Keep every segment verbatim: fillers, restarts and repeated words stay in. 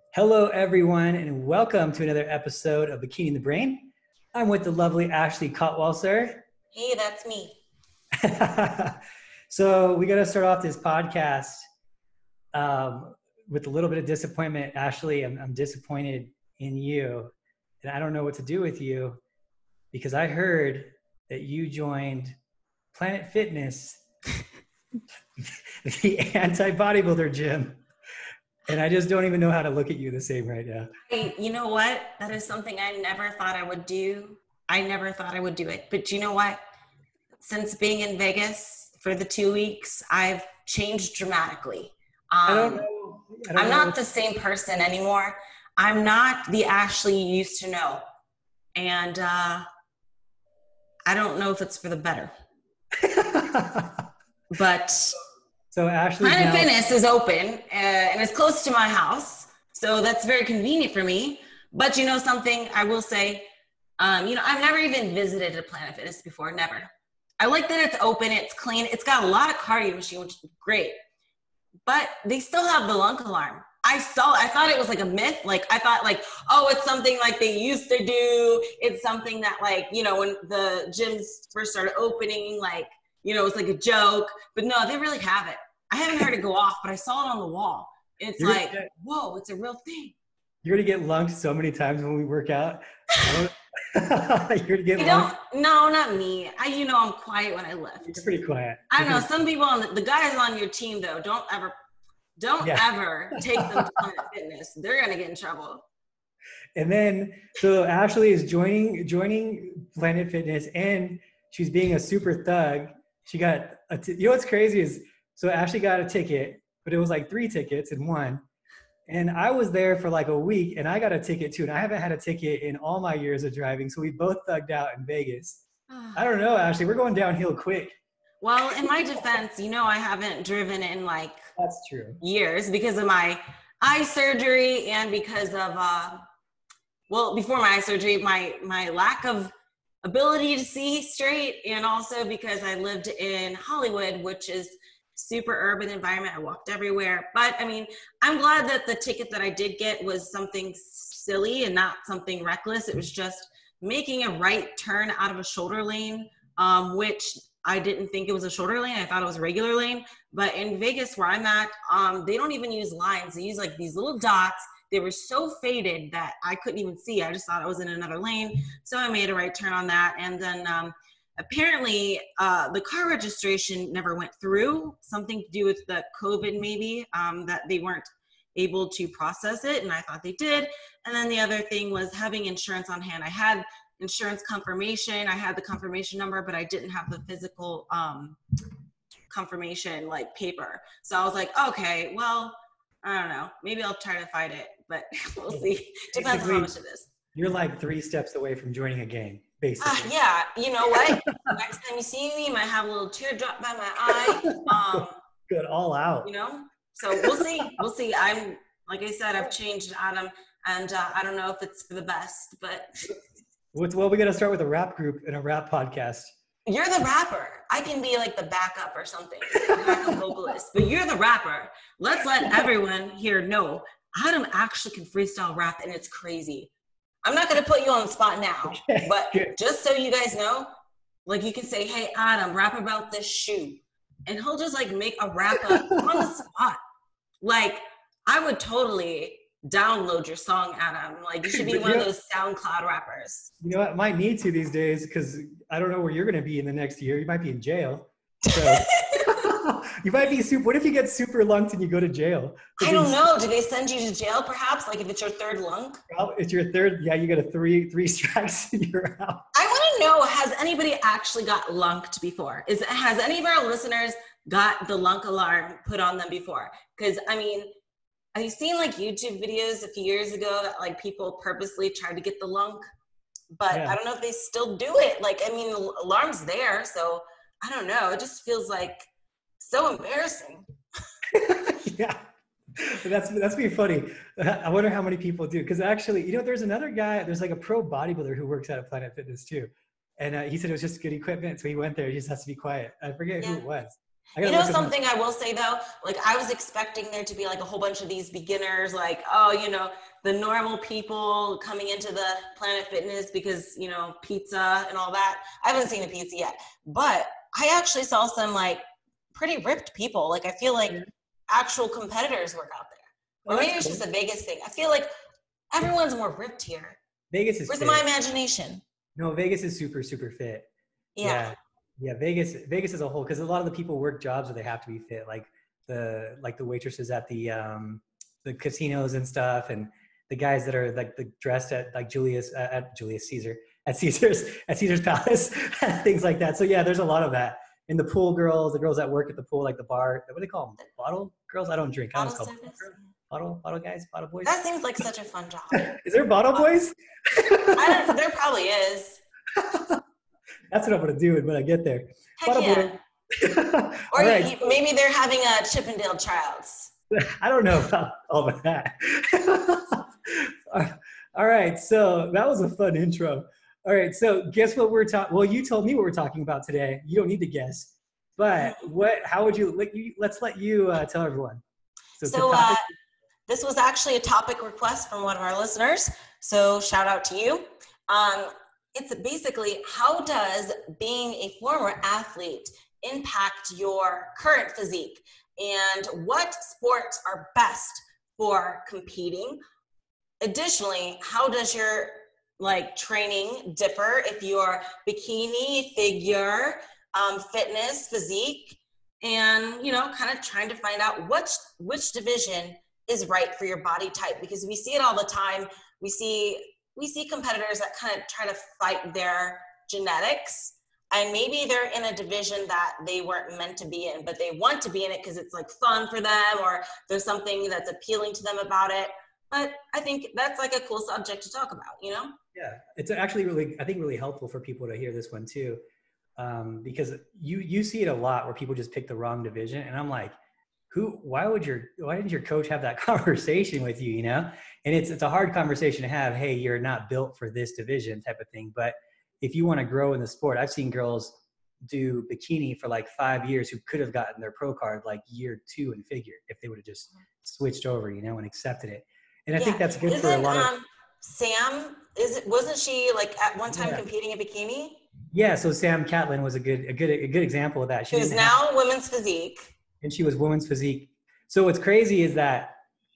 Hello, everyone, and welcome to another episode of Bikini in the Brain. I'm with the lovely Ashley Cotwalser. Hey, that's me. So we got to start off this podcast um, with a little bit of disappointment. Ashley, I'm, I'm disappointed in you, and I don't know what to do with you because I heard that you joined Planet Fitness, the anti-bodybuilder gym. And I just don't even know how to look at you the same right now. Hey, you know what? That is something I never thought I would do. I never thought I would do it. But you know what? Since being in Vegas for the two weeks, I've changed dramatically. Um, I don't know. I don't I'm know not the same person anymore. I'm not the Ashley you used to know. And uh, I don't know if it's for the better. But so Ashley, Planet now- Fitness is open uh, and it's close to my house. So that's very convenient for me. But you know something, I will say, um, you know, I've never even visited a Planet Fitness before, never. I like that it's open, it's clean, it's got a lot of cardio machine, which is great. But they still have the lunk alarm. I saw, I thought it was like a myth. Like I thought like, oh, it's something like they used to do. It's something that like, you know, when the gyms first started opening, like, you know, it's like a joke. But no, they really have it. I haven't heard it go off, but I saw it on the wall. It's You're like, gonna- whoa, it's a real thing. You're gonna get lunked so many times when we work out. You're gonna get You lunked. don't, no, not me. I, you know, I'm quiet when I lift. You're pretty quiet. I don't know. Some people on the, the guys on your team though, don't ever, don't Yeah. ever take them to Planet Fitness. They're gonna get in trouble. And then, so Ashley is joining joining Planet Fitness, and she's being a super thug. She got a t- you know what's crazy is so Ashley got a ticket, but it was like three tickets in one. And I was there for like a week, and I got a ticket too. And I haven't had a ticket in all my years of driving, so we both thugged out in Vegas. I don't know, Ashley. We're going downhill quick. Well, in my defense, you know, I haven't driven in like That's true. years because of my eye surgery and because of, uh, well, before my eye surgery, my, my lack of ability to see straight, and also because I lived in Hollywood, which is super urban environment. I walked everywhere. But I mean, I'm glad that the ticket that I did get was something silly and not something reckless. It was just making a right turn out of a shoulder lane, um, which I didn't think it was a shoulder lane. I thought it was a regular lane. But in Vegas, where I'm at, um, they don't even use lines. They use like these little dots. They were so faded that I couldn't even see. I just thought I was in another lane. So I made a right turn on that. And then um, apparently uh, the car registration never went through, something to do with the COVID maybe, um, that they weren't able to process it. And I thought they did. And then the other thing was having insurance on hand. I had insurance confirmation. I had the confirmation number, but I didn't have the physical um, confirmation like paper. So I was like, okay, well, I don't know. Maybe I'll try to fight it, but we'll see. Depends on how much it is. You're like three steps away from joining a gang, basically. Uh, yeah, you know what? Next time you see me, you might have a little teardrop by my eye. Um, Good, all out. you know? So we'll see. We'll see. I'm, like I said, I've changed, Adam, and uh, I don't know if it's for the best, but What's, well, we got to start with a rap group and a rap podcast. you're the rapper. I can be like the backup or something, backup vocalist, but you're the rapper. Let's let everyone here know Adam actually can freestyle rap, and it's crazy. I'm not going to put you on the spot now, Okay, but good. just so you guys know, like you can say, hey, Adam, rap about this shoe. And he'll just like make a rap up on the spot. Like, I would totally download your song, Adam. Like, you should be But one of yeah. those SoundCloud rappers. You know what? Might need to these days because I don't know where you're going to be in the next year. You might be in jail. So you might be super. What if you get super lunked and you go to jail? I don't know. Do they send you to jail, perhaps? Like, if it's your third lunk? Well, it's your third. Yeah, you get a three three strikes and you're out. I want to know, has anybody actually got lunked before? Is Has any of our listeners got the lunk alarm put on them before? Because, I mean, have you seen like YouTube videos a few years ago that like people purposely tried to get the lunk? But Yeah. I don't know if they still do it. Like, I mean, the alarm's there, so I don't know. It just feels like so embarrassing. Yeah. That's that's being funny. I wonder how many people do. Because actually, you know, there's another guy. There's like a pro bodybuilder who works out at Planet Fitness too, and uh, he said it was just good equipment, so he went there. He just has to be quiet. I forget who Yeah. it was. I You gotta know look up my, something I will say though, like I was expecting there to be like a whole bunch of these beginners, like, oh, you know, the normal people coming into the Planet Fitness because, you know, pizza and all that. I haven't seen the pizza yet, but I actually saw some like pretty ripped people. Like I feel like actual competitors work out there. oh, Or that's maybe it's cool. just a Vegas thing. I feel like everyone's more ripped here. Vegas is Where's fit. my imagination? No, Vegas is super, super fit. Yeah. Yeah. Yeah. Vegas, Vegas as a whole, because a lot of the people work jobs where they have to be fit, like the like the waitresses at the um the casinos and stuff, and the guys that are like the dressed at like Julius uh, at Julius Caesar at Caesar's at Caesar's Palace, things like that. So yeah, there's a lot of that. And the pool girls, the girls that work at the pool, like the bar, what do they call them? Bottle girls? I don't drink. I Bottle don't call service? bottle, bottle, bottle guys, bottle boys. That seems like such a fun job. Is there bottle boys? I don't, there probably is. That's what I'm gonna do when I get there. Heck Bottle yeah. boy. Or All right. you, maybe they're having a Chippendale tryouts. I don't know about all of that. All right, so that was a fun intro. All right, so guess what we're talking? Well, you told me what we're talking about today. You don't need to guess, but what? How would you? Let you let's let you uh, tell everyone. So, the so topic- uh, this was actually a topic request from one of our listeners. So shout out to you. Um, it's basically, how does being a former athlete impact your current physique, and what sports are best for competing? Additionally, how does your like training differ if you're bikini, figure, um, fitness, physique, and you know, kind of trying to find out which which division is right for your body type, because we see it all the time. We see we see competitors that kind of try to fight their genetics, and maybe they're in a division that they weren't meant to be in, but they want to be in it because it's like fun for them, or there's something that's appealing to them about it. But I think that's like a cool subject to talk about, you know? Yeah, it's actually really, I think, really helpful for people to hear this one too, um, because you you see it a lot where people just pick the wrong division, and I'm like, who? Why would your Why didn't your coach have that conversation with you? You know, and it's it's a hard conversation to have. Hey, you're not built for this division, type of thing. But if you want to grow in the sport, I've seen girls do bikini for like five years who could have gotten their pro card like year two in figure if they would have just switched over, you know, and accepted it. And I yeah. think that's good Isn't, for a lot of. Um, Sam, is it? Wasn't she like at one time Yeah. competing in bikini? Yeah, so Sam Catlin was a good a good a good example of that. She Who's didn't now have, women's physique. and she was women's physique. So what's crazy is that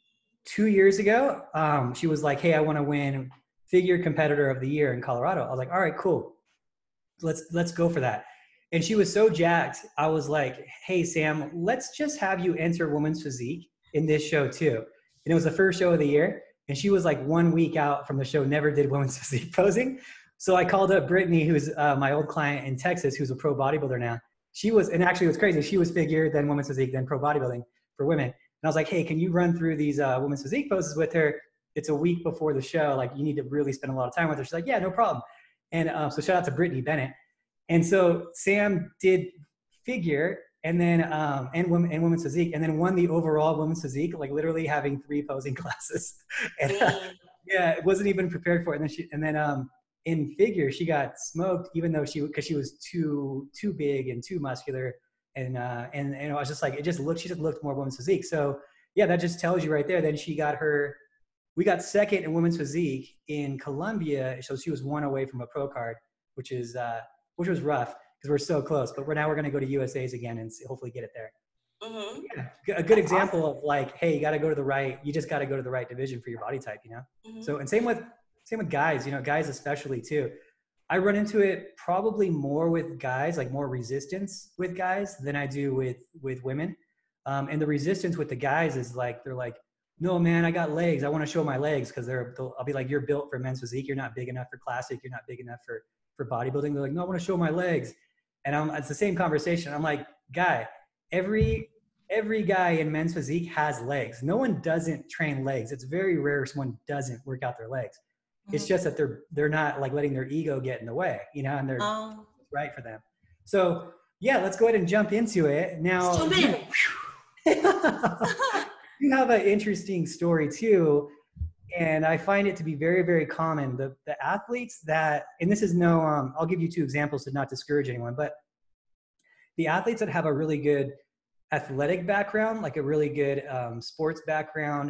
two years ago, um, she was like, "Hey, I want to win figure competitor of the year in Colorado." I was like, "All right, cool, let's let's go for that." And she was so jacked. I was like, "Hey, Sam, let's just have you enter women's physique in this show too." And it was the first show of the year. And she was like one week out from the show, never did women's physique posing. So I called up Brittany, who's uh, my old client in Texas, who's a pro bodybuilder now. She was, and actually it was crazy. She was figure, then women's physique, then pro bodybuilding for women. And I was like, hey, can you run through these uh, women's physique poses with her? It's a week before the show. Like, you need to really spend a lot of time with her. She's like, yeah, no problem. And um, so shout out to Brittany Bennett. And so Sam did figure and then, um, and women and women's physique, and then won the overall women's physique, like literally having three posing classes. And, uh, yeah, it wasn't even prepared for it. And then she, and then um, in figure, she got smoked, even though she, cause she was too, too big and too muscular. And, uh, and, and I was just like, it just looked, she just looked more women's physique. So yeah, that just tells you right there. Then she got her, we got second in women's physique in Columbia. So she was one away from a pro card, which is, uh, which was rough because we're so close, but we're now we're going to go to U S A's again and see, hopefully get it there. Mm-hmm. Yeah, a good That's example awesome. Of like, hey, you got to go to the right, you just got to go to the right division for your body type, you know? Mm-hmm. So, and same with, same with guys, you know, guys especially too. I run into it probably more with guys, like more resistance with guys than I do with, with women. Um, and the resistance with the guys is like, they're like, no, man, I got legs. I want to show my legs. Cause they're, I'll be like, you're built for men's physique. You're not big enough for classic. You're not big enough for, for bodybuilding. They're like, no, I want to show my legs. And I'm, it's the same conversation. I'm like, guy, every, every guy in men's physique has legs. No one doesn't train legs. It's very rare someone doesn't work out their legs. Mm-hmm. It's just that they're, they're not like letting their ego get in the way, you know, and they're um, right for them. So yeah, let's go ahead and jump into it. Now, you, you have an interesting story too. And I find it to be very, very common. The, the athletes that, and this is no, um, I'll give you two examples to not discourage anyone, but the athletes that have a really good athletic background, like a really good um, sports background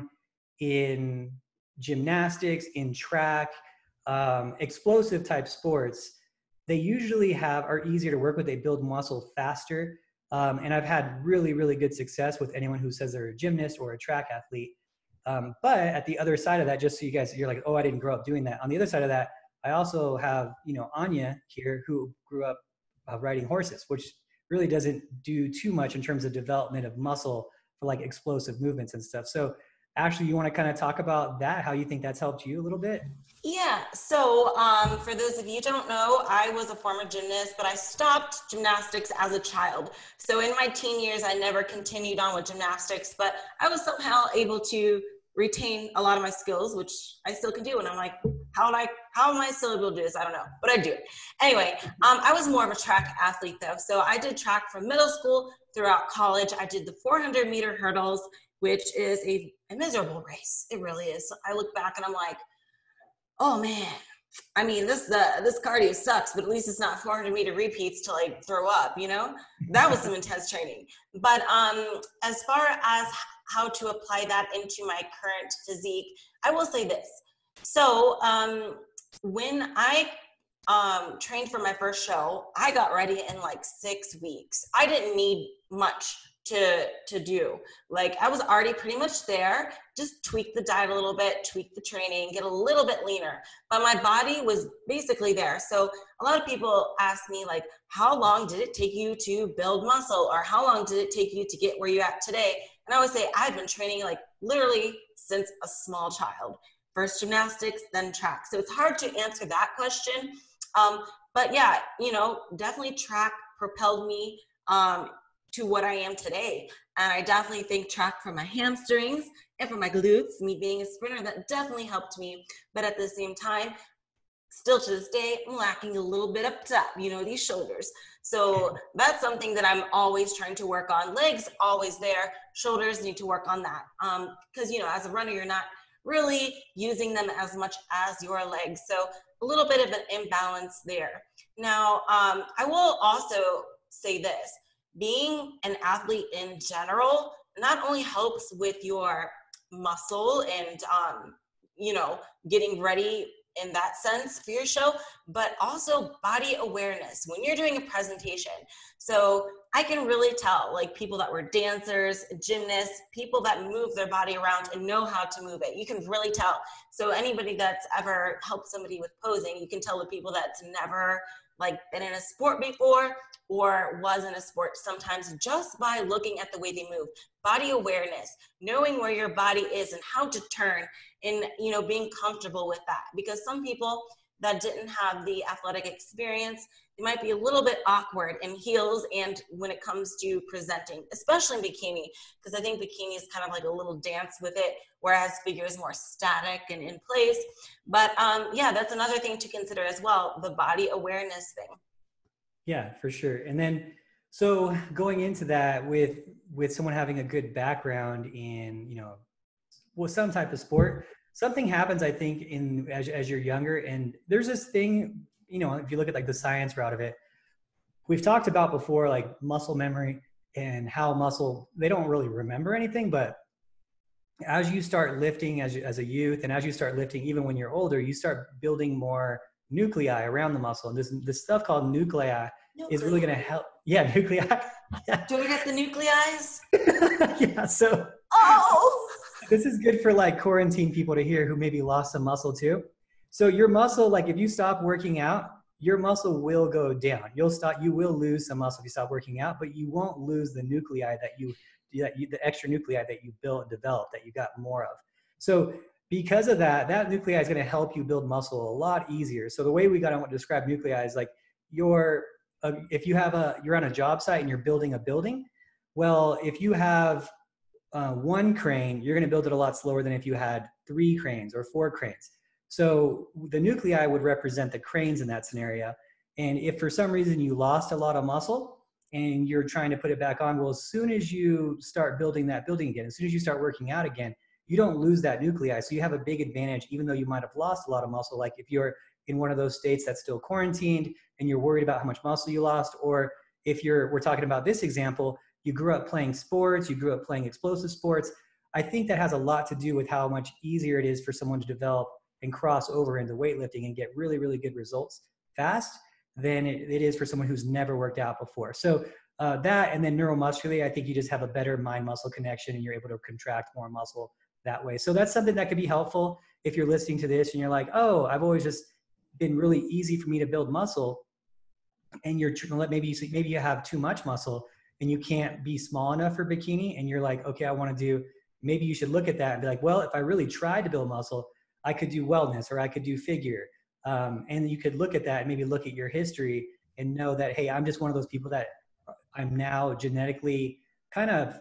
in gymnastics, in track, um, explosive type sports, they usually have are easier to work with. They build muscle faster. Um, and I've had really, really good success with anyone who says they're a gymnast or a track athlete. Um, but at the other side of that, just so you guys, you're like, oh, I didn't grow up doing that. On the other side of that, I also have, you know, Anya here who grew up uh, riding horses, which really doesn't do too much in terms of development of muscle for like explosive movements and stuff. So Ashley, you want to kind of talk about that, how you think that's helped you a little bit? Yeah, so um, for those of you who don't know, I was a former gymnast, but I stopped gymnastics as a child. So in my teen years, I never continued on with gymnastics, but I was somehow able to retain a lot of my skills, which I still can do. And I'm like, how would I, how am I still able to do this? I don't know, but I do it. Anyway, um, I was more of a track athlete though. So I did track from middle school throughout college. I did the four hundred meter hurdles, which is a, a miserable race. It really is. I look back and I'm like, oh man, I mean, this uh, this cardio sucks, but at least it's not four hundred meter repeats to like throw up, you know? That was some intense training. But um, as far as how to apply that into my current physique, I will say this. So um, when I um, trained for my first show, I got ready in like six weeks. I didn't need much to to do. Like I was already pretty much there, just tweak the diet a little bit, tweak the training, get a little bit leaner, but my body was basically there. So a lot of people ask me like, how long did it take you to build muscle, or how long did it take you to get where you're at today? And I always say I've been training like literally since a small child. First gymnastics, then track. So it's hard to answer that question. Um, but yeah, you know, definitely track propelled me um, to what I am today. And I definitely think track for my hamstrings and for my glutes, me being a sprinter, that definitely helped me. But at the same time, still to this day, I'm lacking a little bit up top, you know, these shoulders. So that's something that I'm always trying to work on. Legs, always there. Shoulders, need to work on that. Um, because, you know, as a runner, you're not really using them as much as your legs. So a little bit of an imbalance there. Now, um, I will also say this. Being an athlete in general not only helps with your muscle and, um, you know, getting ready in that sense for your show, but also body awareness when you're doing a presentation. So I can really tell, like, people that were dancers, gymnasts, people that move their body around and know how to move it. You can really tell. So anybody that's ever helped somebody with posing, you can tell the people that's never like been in a sport before or was in a sport sometimes just by looking at the way they move. Body awareness, knowing where your body is and how to turn, and, you know, being comfortable with that. Because some people that didn't have the athletic experience, they might be a little bit awkward in heels and when it comes to presenting, especially in bikini, because I think bikini is kind of like a little dance with it, whereas figure is more static and in place. But um, yeah, that's another thing to consider as well, the body awareness thing. Yeah, for sure. And then, so going into that with, with someone having a good background in, you know, well, some type of sport, something happens, I think, in as, as you're younger. And there's this thing, you know, if you look at like the science route of it, we've talked about before, like muscle memory and how muscle, they don't really remember anything, but as you start lifting as, as a youth, and as you start lifting, even when you're older, you start building more nuclei around the muscle. And this, this stuff called nuclei, nuclei. is really going to help. Yeah, nuclei. Yeah. Do we get the nuclei? Yeah. So, oh, this is good for like quarantine people to hear who maybe lost some muscle too. So your muscle, like if you stop working out, your muscle will go down. You'll stop, you will lose some muscle if you stop working out, but you won't lose the nuclei that you, that you, the extra nuclei that you built and developed, that you got more of. So because of that, that nuclei is going to help you build muscle a lot easier. So the way we got to describe nuclei is like your, uh, if you have a, you're on a job site and you're building a building, well, if you have uh, one crane, you're going to build it a lot slower than if you had three cranes or four cranes. So the nuclei would represent the cranes in that scenario. And if for some reason you lost a lot of muscle and you're trying to put it back on, well, as soon as you start building that building again, as soon as you start working out again, you don't lose that nuclei. So you have a big advantage, even though you might have lost a lot of muscle. Like if you're in one of those states that's still quarantined and you're worried about how much muscle you lost, or if you're, we're talking about this example, you grew up playing sports, you grew up playing explosive sports. I think that has a lot to do with how much easier it is for someone to develop and cross over into weightlifting and get really, really good results fast than it, it is for someone who's never worked out before. So uh, that, and then neuromuscularly, I think you just have a better mind-muscle connection and you're able to contract more muscle that way. So that's something that could be helpful if you're listening to this and you're like, oh, I've always just been really easy for me to build muscle. And you're maybe you maybe you have too much muscle and you can't be small enough for bikini. And you're like, okay, I want to do, maybe you should look at that and be like, well, if I really tried to build muscle, I could do wellness or I could do figure. Um, and you could look at that and maybe look at your history and know that, hey, I'm just one of those people that I'm now genetically kind of,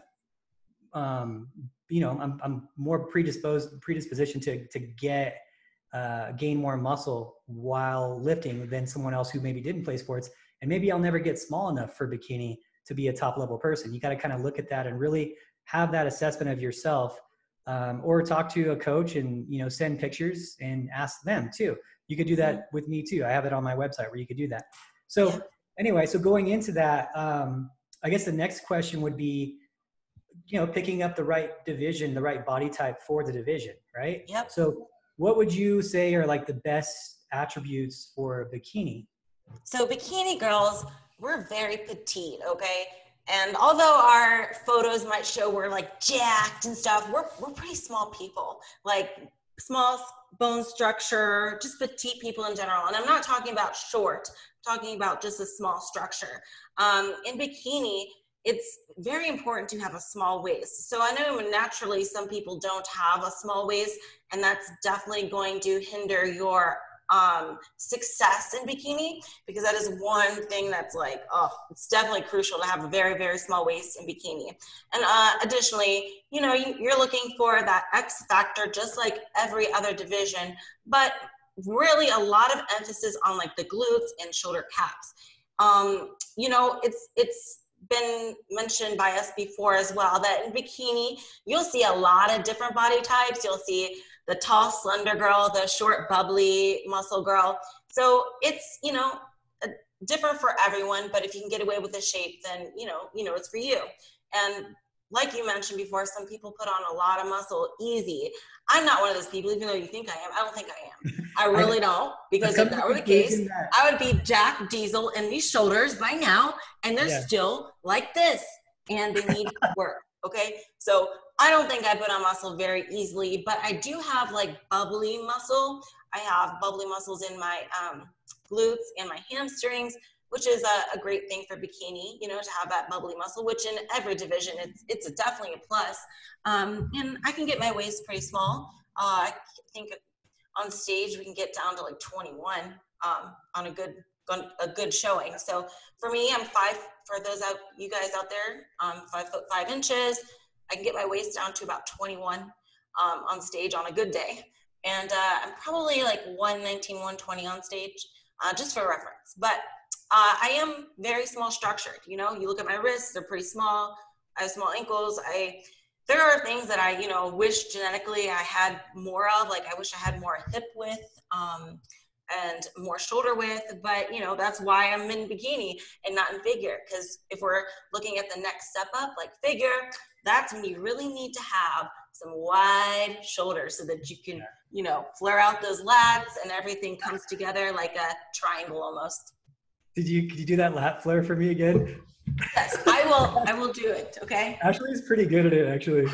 um, you know, I'm, I'm more predisposed, predisposition to, to get, uh, gain more muscle while lifting than someone else who maybe didn't play sports. And maybe I'll never get small enough for bikini to be a top level person. You got to kind of look at that and really have that assessment of yourself, um, or talk to a coach and, you know, send pictures and ask them too. You could do that with me too. I have it on my website where you could do that. So anyway, so going into that, um, I guess the next question would be, you know, picking up the right division, the right body type for the division, right? Yep. So what would you say are like the best attributes for a bikini? So bikini girls, we're very petite, okay? And although our photos might show we're like jacked and stuff, we're, we're pretty small people, like small bone structure, just petite people in general. And I'm not talking about short, I'm talking about just a small structure. Um, in bikini, it's very important to have a small waist. So I know naturally some people don't have a small waist, and that's definitely going to hinder your um, success in bikini, because that is one thing that's like, oh, it's definitely crucial to have a very, very small waist in bikini. And uh, additionally, you know, you, you're looking for that X factor, just like every other division, but really a lot of emphasis on like the glutes and shoulder caps. Um, you know, it's, it's, been mentioned by us before as well, that in bikini, you'll see a lot of different body types. You'll see the tall, slender girl, the short, bubbly muscle girl. So it's, you know, different for everyone, but if you can get away with the shape, then, you know, you know, it's for you. And like you mentioned before, some people put on a lot of muscle easy. I'm not one of those people, even though you think I am. I don't think I am. I really don't, because if that were the case, that. I would be Jack Diesel in these shoulders by now, and they're yeah. still like this, and they need work, okay? So I don't think I put on muscle very easily, but I do have like bubbly muscle. I have bubbly muscles in my um, glutes and my hamstrings, which is a, a great thing for bikini, you know, to have that bubbly muscle, which in every division, it's, it's a definitely a plus. Um, and I can get my waist pretty small. Uh, I think on stage, we can get down to like twenty-one um, on a good on a good showing. So for me, I'm five, for those out, you guys out there, um, five foot five inches. I can get my waist down to about twenty-one um, on stage on a good day. And uh, I'm probably like one nineteen, one twenty on stage, uh, just for reference. But Uh, I am very small structured. You know, you look at my wrists, they're pretty small. I have small ankles. I, there are things that I, you know, wish genetically I had more of. Like I wish I had more hip width um, and more shoulder width, but you know, that's why I'm in bikini and not in figure. Because if we're looking at the next step up, like figure, that's when you really need to have some wide shoulders so that you can, you know, flare out those lats and everything comes together like a triangle almost. Did you, could you do that lat flare for me again? Yes, I will, I will do it, okay? Ashley's pretty good at it, actually.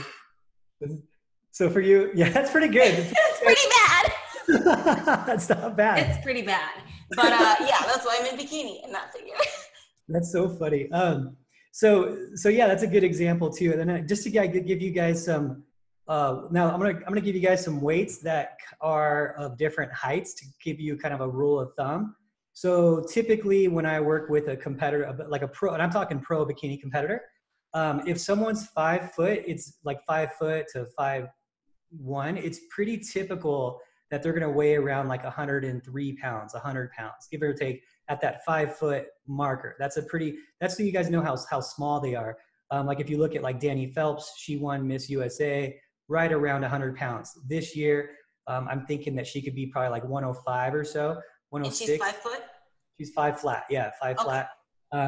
So for you, yeah, that's pretty good. It's pretty bad. That's not bad. It's pretty bad. But uh, yeah, that's why I'm in bikini and not figure. That's so funny. Um, so, so yeah, that's a good example too. And then just to give you guys some, uh, now I'm gonna, I'm gonna give you guys some weights that are of different heights to give you kind of a rule of thumb. So typically when I work with a competitor, like a pro, and I'm talking pro bikini competitor, um, if someone's five foot, it's like five foot to five, one, it's pretty typical that they're going to weigh around like one hundred three pounds, one hundred pounds, give or take at that five foot marker. That's a pretty, that's so you guys know how, how small they are. Um, like if you look at like Danny Phelps, she won Miss U S A right around one hundred pounds. This year, um, I'm thinking that she could be probably like one oh five or so. one oh six. And she's five foot? She's five flat, yeah, five okay. flat. Um,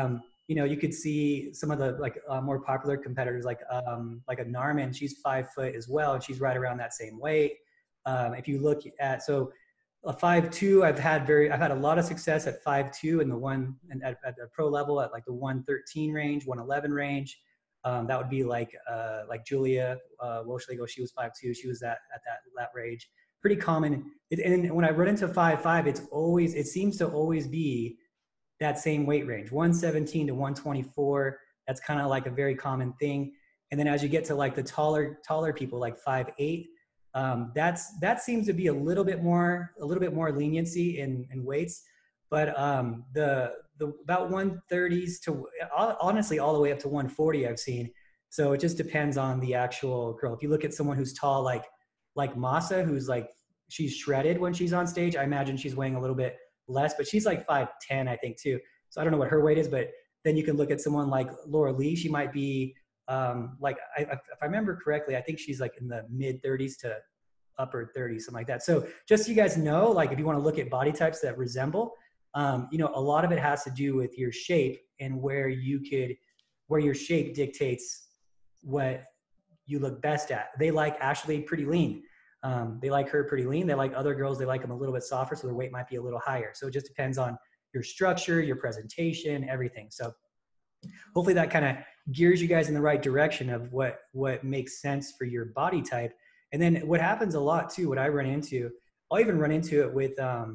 you know, you could see some of the like uh, more popular competitors, like um, like a Narman. She's five foot as well, and she's right around that same weight. Um, if you look at so a five two, I've had very I've had a lot of success at five two in the one and at, at the pro level at like the one thirteen range, one eleven range. Um, that would be like uh, like Julia uh, Wolschlegel. She was five two. She was that at that that range. Pretty common. It, and when I run into five five, it's always it seems to always be that same weight range, one seventeen to one twenty-four. That's kind of like a very common thing. And then as you get to like the taller, taller people, like five eight, um, that's, that seems to be a little bit more, a little bit more leniency in, in weights. But um, the, the about one thirties to honestly all the way up to one forty I've seen. So it just depends on the actual girl. If you look at someone who's tall, like, like Masa, who's like, she's shredded when she's on stage, I imagine she's weighing a little bit less, but she's like five ten, I think, too. So I don't know what her weight is, but then you can look at someone like Laura Lee. She might be um, like, I, if I remember correctly, I think she's like in the mid thirties to upper thirties, something like that. So just so you guys know, like if you want to look at body types that resemble, um, you know, a lot of it has to do with your shape and where you could, where your shape dictates what you look best at. They like Ashley pretty lean. Um, they like her pretty lean. They like other girls, they like them a little bit softer, so their weight might be a little higher. So it just depends on your structure, your presentation, everything. So hopefully that kind of gears you guys in the right direction of what, what makes sense for your body type. And then what happens a lot too, what I run into, I'll even run into it with, um,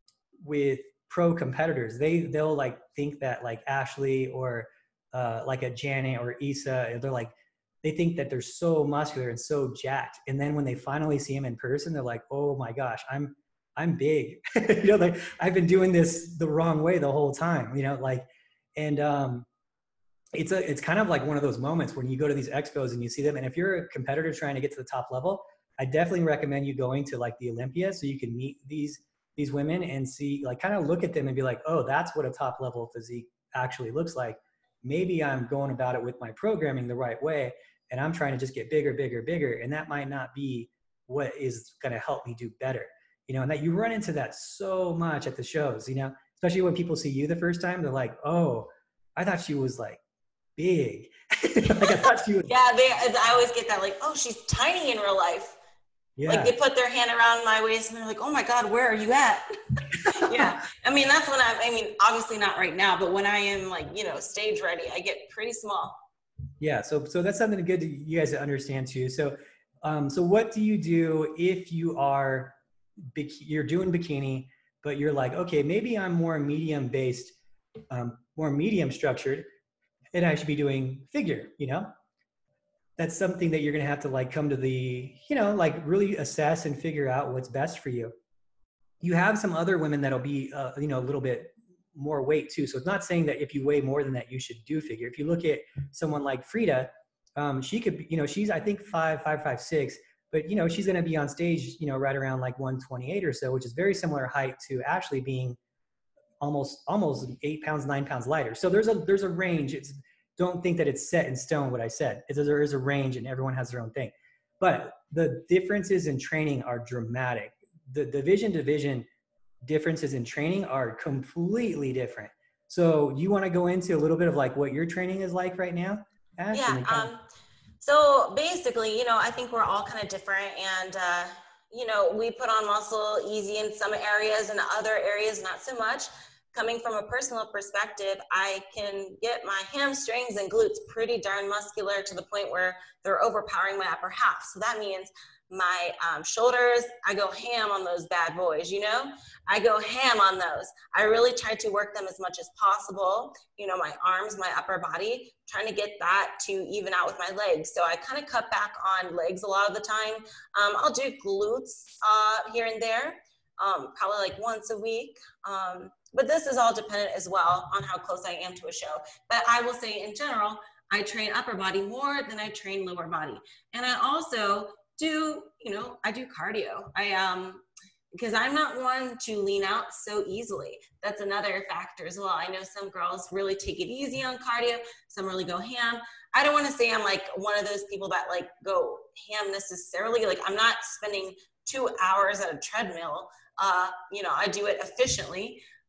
with pro competitors. They, they'll like think that like Ashley or uh, like a Janet or Issa, they're like, they think that they're so muscular and so jacked. And then when they finally see him in person, they're like, oh my gosh, I'm, I'm big. you know, like I've been doing this the wrong way the whole time, you know, like, and um, it's a, it's kind of like one of those moments when you go to these expos and you see them. And if you're a competitor trying to get to the top level, I definitely recommend you going to like the Olympia so you can meet these, these women and see, like, kind of look at them and be like, oh, that's what a top level physique actually looks like. Maybe I'm going about it with my programming the right way, and I'm trying to just get bigger, bigger, bigger. And that might not be what is going to help me do better. You know, and that you run into that so much at the shows, you know, especially when people see you the first time, they're like, oh, I thought she was like big. like I thought she was. Yeah, they, I always get that, like, oh, she's tiny in real life. Yeah. Like they put their hand around my waist and they're like, oh my God, where are you at? yeah. I mean, that's when I, I mean, obviously not right now, but when I am like, you know, stage ready, I get pretty small. Yeah. So, so that's something good to you guys to understand too. So, um, so what do you do if you are, you're doing bikini, but you're like, okay, maybe I'm more medium based, um, more medium structured, and I should be doing figure, you know? That's something that you're going to have to like come to the, you know, like really assess and figure out what's best for you. You have some other women that'll be, uh, you know, a little bit more weight too. So it's not saying that if you weigh more than that, you should do figure. If you look at someone like Frida, um, she could, you know, she's, I think five, five, five, six, but you know, she's going to be on stage, you know, right around like one twenty-eight or so, which is very similar height to Ashley being almost, almost eight pounds, nine pounds lighter. So there's a, there's a range. It's, don't think that it's set in stone what I said. Is there is a range and everyone has their own thing. But the differences in training are dramatic. The division division differences in training are completely different. So you want to go into a little bit of like what your training is like right now, Ash? Yeah. Um, so basically, you know, I think we're all kind of different, and uh, you know, we put on muscle easy in some areas and other areas not so much. Coming from a personal perspective, I can get my hamstrings and glutes pretty darn muscular to the point where they're overpowering my upper half. So that means my um, shoulders, I go ham on those bad boys, you know? I go ham on those. I really try to work them as much as possible. You know, my arms, my upper body, trying to get that to even out with my legs. So I kind of cut back on legs a lot of the time. Um, I'll do glutes uh, here and there, um, probably like once a week. Um, But this is all dependent as well on how close I am to a show. But I will say in general, I train upper body more than I train lower body. And I also do, you know, I do cardio. I, um, because I'm not one to lean out so easily. That's another factor as well. I know some girls really take it easy on cardio. Some really go ham. I don't want to say I'm like one of those people that like go ham necessarily. Like I'm not spending two hours at a treadmill. Uh, you know, I do it efficiently.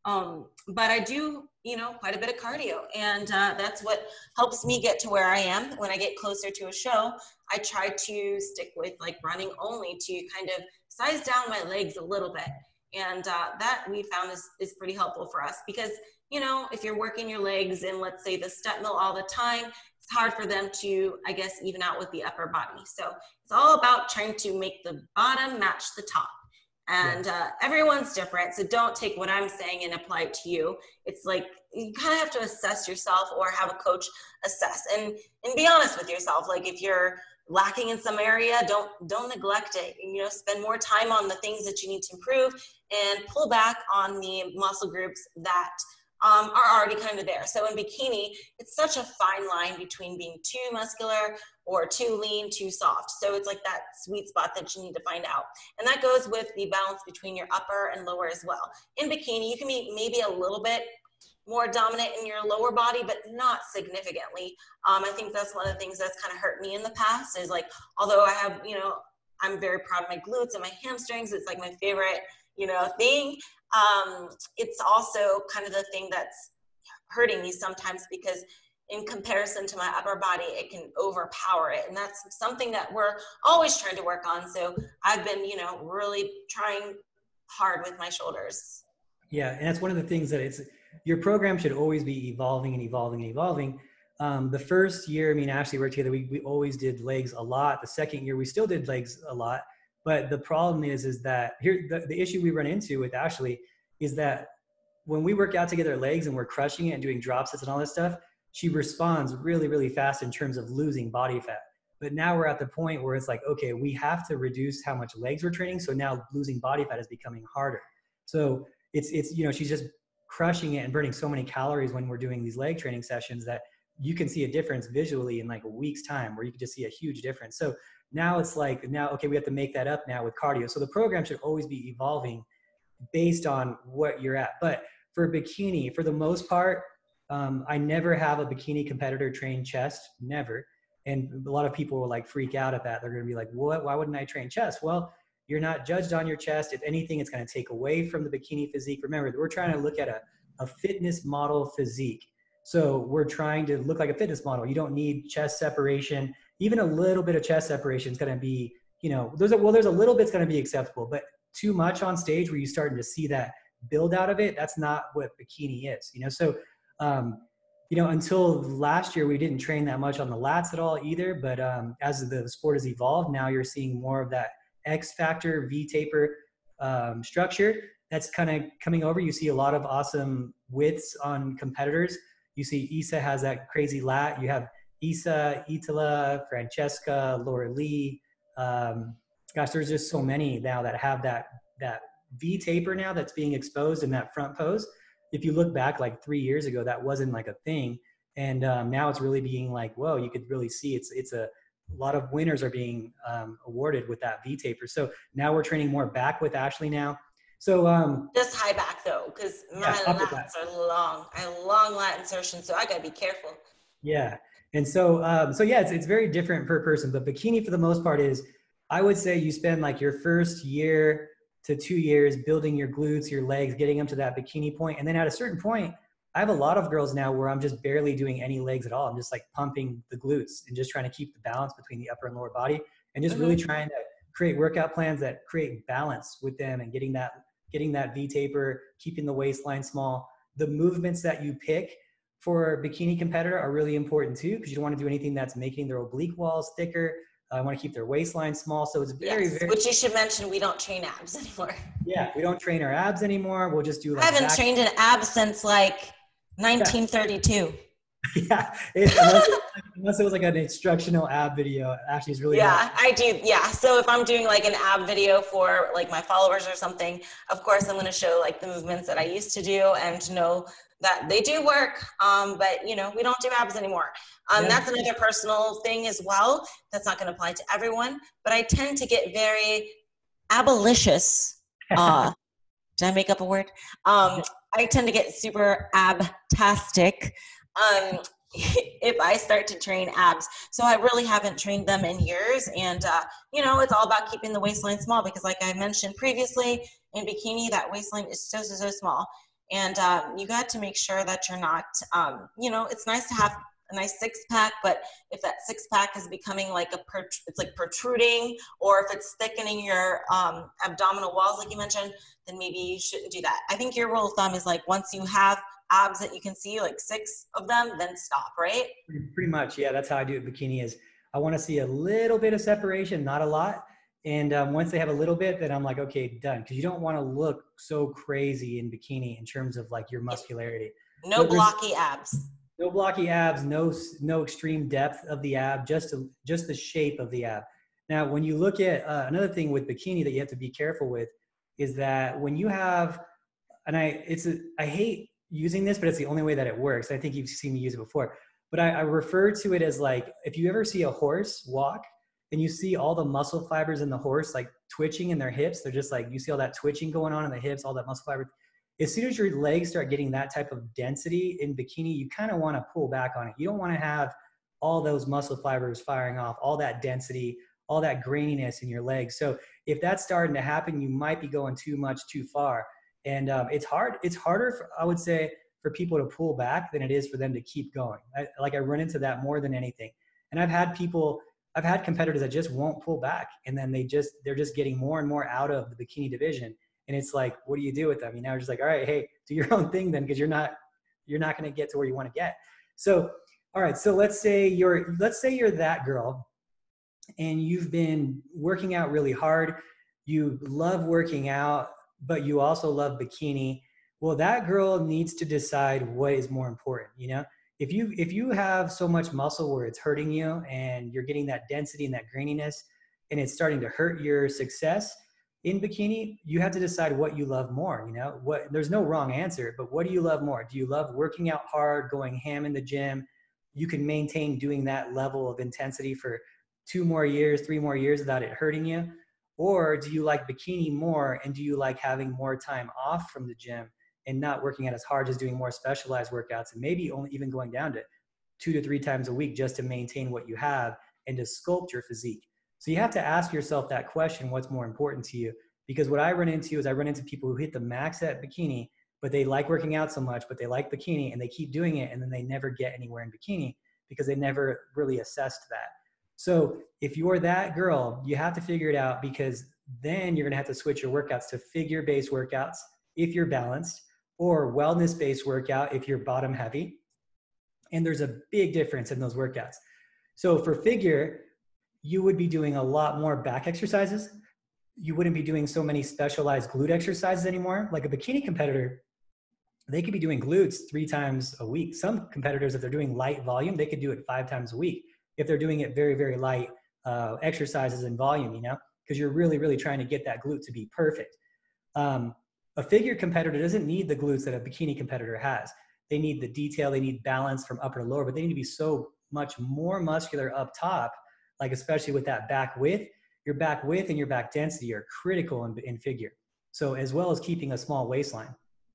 Um, but I do, you know, quite a bit of cardio, and uh, that's what helps me get to where I am. When I get closer to a show, I try to stick with like running only to kind of size down my legs a little bit. And uh, that we found is, is pretty helpful for us because, you know, if you're working your legs in, let's say, the step mill all the time, it's hard for them to, I guess, even out with the upper body. So it's all about trying to make the bottom match the top. And uh, everyone's different. So don't take what I'm saying and apply it to you. It's like, you kind of have to assess yourself or have a coach assess and, and be honest with yourself. Like if you're lacking in some area, don't, don't neglect it. You know, spend more time on the things that you need to improve and pull back on the muscle groups that um, are already kind of there. So in bikini, it's such a fine line between being too muscular or too lean, too soft. So it's like that sweet spot that you need to find out. And that goes with the balance between your upper and lower as well. In bikini, you can be maybe a little bit more dominant in your lower body, but not significantly. Um, I think that's one of the things that's kind of hurt me in the past is like, although I have, you know, I'm very proud of my glutes and my hamstrings. It's like my favorite, you know, thing. Um, it's also kind of the thing that's hurting me sometimes because in comparison to my upper body, it can overpower it. And that's something that we're always trying to work on. So I've been, you know, really trying hard with my shoulders. Yeah. And that's one of the things that it's, your program should always be evolving and evolving and evolving. Um, the first year, I mean, Ashley worked together, we, we always did legs a lot. The second year, we still did legs a lot. But the problem is, is that here, the, the issue we run into with Ashley is that when we work out together legs and we're crushing it and doing drop sets and all this stuff, she responds really, really fast in terms of losing body fat. But now we're at the point where it's like, okay, we have to reduce how much legs we're training. So now losing body fat is becoming harder. So it's, it's, you know, she's just crushing it and burning so many calories when we're doing these leg training sessions that you can see a difference visually in like a week's time where you can just see a huge difference. So now it's like, now, okay, we have to make that up now with cardio. So the program should always be evolving based on what you're at. But for bikini, for the most part, um, I never have a bikini competitor train chest, never. And a lot of people will like freak out at that. They're going to be like, what, why wouldn't I train chest? Well, you're not judged on your chest. If anything, it's going to take away from the bikini physique. Remember, we're trying to look at a, a fitness model physique. So we're trying to look like a fitness model. You don't need chest separation. Even a little bit of chest separation is going to be, you know, there's a, well, there's a little bit's going to be acceptable, but too much on stage where you're starting to see that build out of it, that's not what bikini is, you know? So, um, you know, until last year, we didn't train that much on the lats at all either. But um, as the sport has evolved, now you're seeing more of that X factor V taper um, structure that's kind of coming over. You see a lot of awesome widths on competitors. You see Isa has that crazy lat. You have Isa, Itala, Francesca, Laura Lee. Um, gosh, there's just so many now that have that, that V taper now that's being exposed in that front pose. If you look back like three years ago, that wasn't like a thing. And um, now it's really being like, whoa, you could really see it's, it's a, a lot of winners are being um, awarded with that V taper. So now we're training more back with Ashley now. So um, just high back though, because my yeah, lats are long. I have long lat insertion, so I gotta be careful. Yeah, and so um, so yeah, it's it's very different per person. But bikini for the most part is, I would say you spend like your first year to two years building your glutes, your legs, getting them to that bikini point, and then at a certain point, I have a lot of girls now where I'm just barely doing any legs at all. I'm just like pumping the glutes and just trying to keep the balance between the upper and lower body, and just mm-hmm. really trying to create workout plans that create balance with them and getting that getting that V taper, keeping the waistline small. The movements that you pick for a bikini competitor are really important too, because you don't want to do anything that's making their oblique walls thicker. I uh, want to keep their waistline small. So it's very, yes, very. Which you should mention, we don't train abs anymore. Yeah, we don't train our abs anymore. We'll just do like. I haven't back- trained an ab since like nineteen thirty-two. Yeah, it, unless, it, unless it was like an instructional ab video. Actually, it's really. Yeah, hard. I do. Yeah, so if I'm doing like an ab video for like my followers or something, of course I'm going to show like the movements that I used to do and know that they do work. Um, but you know, we don't do abs anymore. Um, yeah. That's another personal thing as well. That's not going to apply to everyone. But I tend to get very abolitious. Uh, did I make up a word? Um, I tend to get super abtastic. Um, if I start to train abs. So I really haven't trained them in years. And, uh, you know, it's all about keeping the waistline small because like I mentioned previously in bikini, that waistline is so, so, so small. And um, you got to make sure that you're not, um, you know, it's nice to have a nice six pack, but if that six pack is becoming like a, it's like protruding, or if it's thickening your um, abdominal walls, like you mentioned, then maybe you shouldn't do that. I think your rule of thumb is like, once you have abs that you can see, like six of them, then stop, right? Pretty much. Yeah. That's how I do it. Bikini is I want to see a little bit of separation, not a lot. And um, once they have a little bit, then I'm like, okay, done. Cause you don't want to look so crazy in bikini in terms of like your muscularity. No blocky abs. No blocky abs, no, no extreme depth of the ab, just, a, just the shape of the ab. Now, when you look at uh, another thing with bikini that you have to be careful with is that when you have, and I, it's, a, I hate using this, but it's the only way that it works. I think you've seen me use it before, but I, I refer to it as like, if you ever see a horse walk and you see all the muscle fibers in the horse, like twitching in their hips, they're just like, you see all that twitching going on in the hips, all that muscle fiber. As soon as your legs start getting that type of density in bikini, you kind of want to pull back on it. You don't want to have all those muscle fibers firing off, all that density, all that graininess in your legs. So if that's starting to happen, you might be going too much too far. And um, it's hard. It's harder, for, I would say, for people to pull back than it is for them to keep going. I, like I run into that more than anything. And I've had people, I've had competitors that just won't pull back, and then they just, they're just getting more and more out of the bikini division. And it's like, what do you do with them? You know, just like, all right, hey, do your own thing then, because you're not, you're not going to get to where you want to get. So, all right. So let's say you're, let's say you're that girl and you've been working out really hard. You love working out, but you also love bikini. Well, that girl needs to decide what is more important. You know, if you, if you have so much muscle where it's hurting you and you're getting that density and that graininess and it's starting to hurt your success in bikini, you have to decide what you love more. You know, what, there's no wrong answer, but what do you love more? Do you love working out hard, going ham in the gym? You can maintain doing that level of intensity for two more years, three more years without it hurting you? Or do you like bikini more, and do you like having more time off from the gym and not working out as hard, just doing more specialized workouts, and maybe only even going down to two to three times a week just to maintain what you have and to sculpt your physique? So you have to ask yourself that question, what's more important to you? Because what I run into is I run into people who hit the max at bikini, but they like working out so much, but they like bikini and they keep doing it, and then they never get anywhere in bikini because they never really assessed that. So if you're that girl, you have to figure it out, because then you're going to have to switch your workouts to figure-based workouts if you're balanced, or wellness-based workout if you're bottom heavy. And there's a big difference in those workouts. So for figure, you would be doing a lot more back exercises. You wouldn't be doing so many specialized glute exercises anymore. Like a bikini competitor, they could be doing glutes three times a week. Some competitors, if they're doing light volume, they could do it five times a week if they're doing it very, very light uh, exercises and volume, you know, because you're really, really trying to get that glute to be perfect. Um, a figure competitor doesn't need the glutes that a bikini competitor has. They need the detail, they need balance from upper to lower, but they need to be so much more muscular up top, like especially with that back width. Your back width and your back density are critical in, in figure. So as well as keeping a small waistline.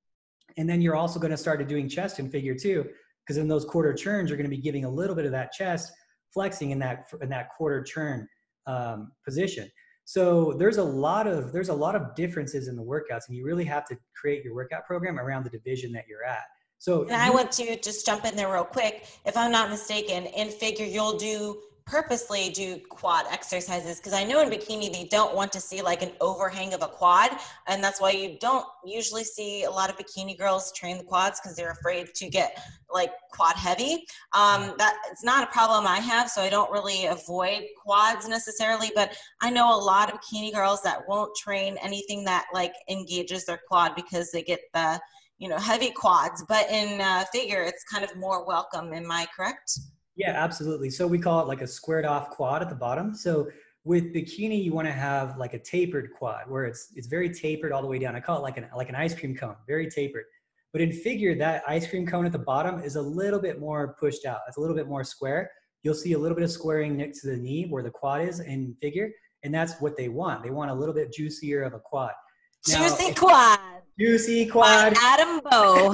And then you're also going to start doing chest in figure too, because in those quarter turns, you're going to be giving a little bit of that chest flexing in that, in that quarter turn um, position. So there's a lot of, there's a lot of differences in the workouts, and you really have to create your workout program around the division that you're at. So and I want to just jump in there real quick. If I'm not mistaken, in figure, you'll do purposely do quad exercises, because I know in bikini they don't want to see like an overhang of a quad, and that's why you don't usually see a lot of bikini girls train the quads, because they're afraid to get like quad heavy. Um, that it's not a problem I have, so I don't really avoid quads necessarily, but I know a lot of bikini girls that won't train anything that like engages their quad because they get the, you know, heavy quads. But in uh, figure, it's kind of more welcome. Am I correct? Yeah, absolutely. So we call it like a squared off quad at the bottom. So with bikini, you want to have like a tapered quad where it's it's very tapered all the way down. I call it like an like an ice cream cone, very tapered. But in figure, that ice cream cone at the bottom is a little bit more pushed out. It's a little bit more square. You'll see a little bit of squaring next to the knee where the quad is in figure, and that's what they want. They want a little bit juicier of a quad. Now, juicy quad. Juicy quad. By Adam Bow.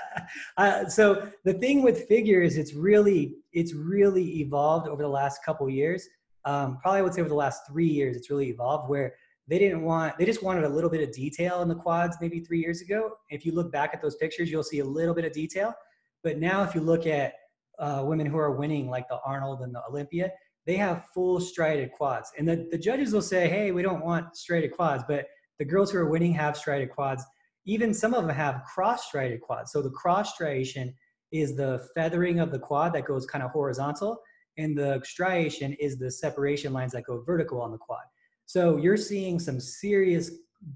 uh, so the thing with figure is it's really, it's really evolved over the last couple years. Um, probably I would say over the last three years, it's really evolved where they didn't want, they just wanted a little bit of detail in the quads maybe three years ago. If you look back at those pictures, you'll see a little bit of detail. But now if you look at uh, women who are winning like the Arnold and the Olympia, they have full striated quads. And the, the judges will say, hey, we don't want striated quads, but the girls who are winning have striated quads. Even some of them have cross-striated quads. So the cross striation is the feathering of the quad that goes kind of horizontal, and the striation is the separation lines that go vertical on the quad. So you're seeing some serious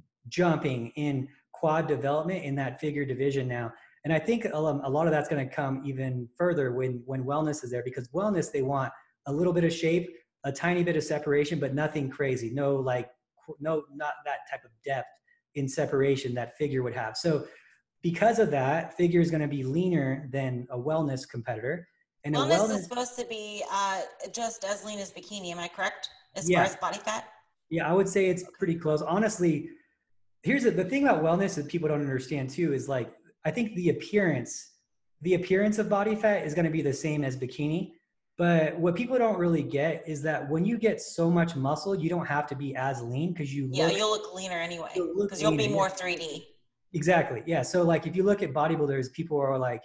jumping in quad development in that figure division now. And I think a lot of that's going to come even further when, when wellness is there, because wellness, they want a little bit of shape, a tiny bit of separation, but nothing crazy. No, like, no, not that type of depth in separation that figure would have. So because of that, figure is going to be leaner than a wellness competitor. And wellness, a wellness is supposed to be uh, just as lean as bikini. Am I correct? As yeah. far as body fat? Yeah, I would say it's pretty close. Honestly, here's the, the thing about wellness that people don't understand too, is like, I think the appearance, the appearance of body fat is going to be the same as bikini. But what people don't really get is that when you get so much muscle, you don't have to be as lean, because you yeah, look, you'll look leaner anyway, you'll because you'll be leaner, more yeah. three D. Exactly. Yeah. So like if you look at bodybuilders, people are like,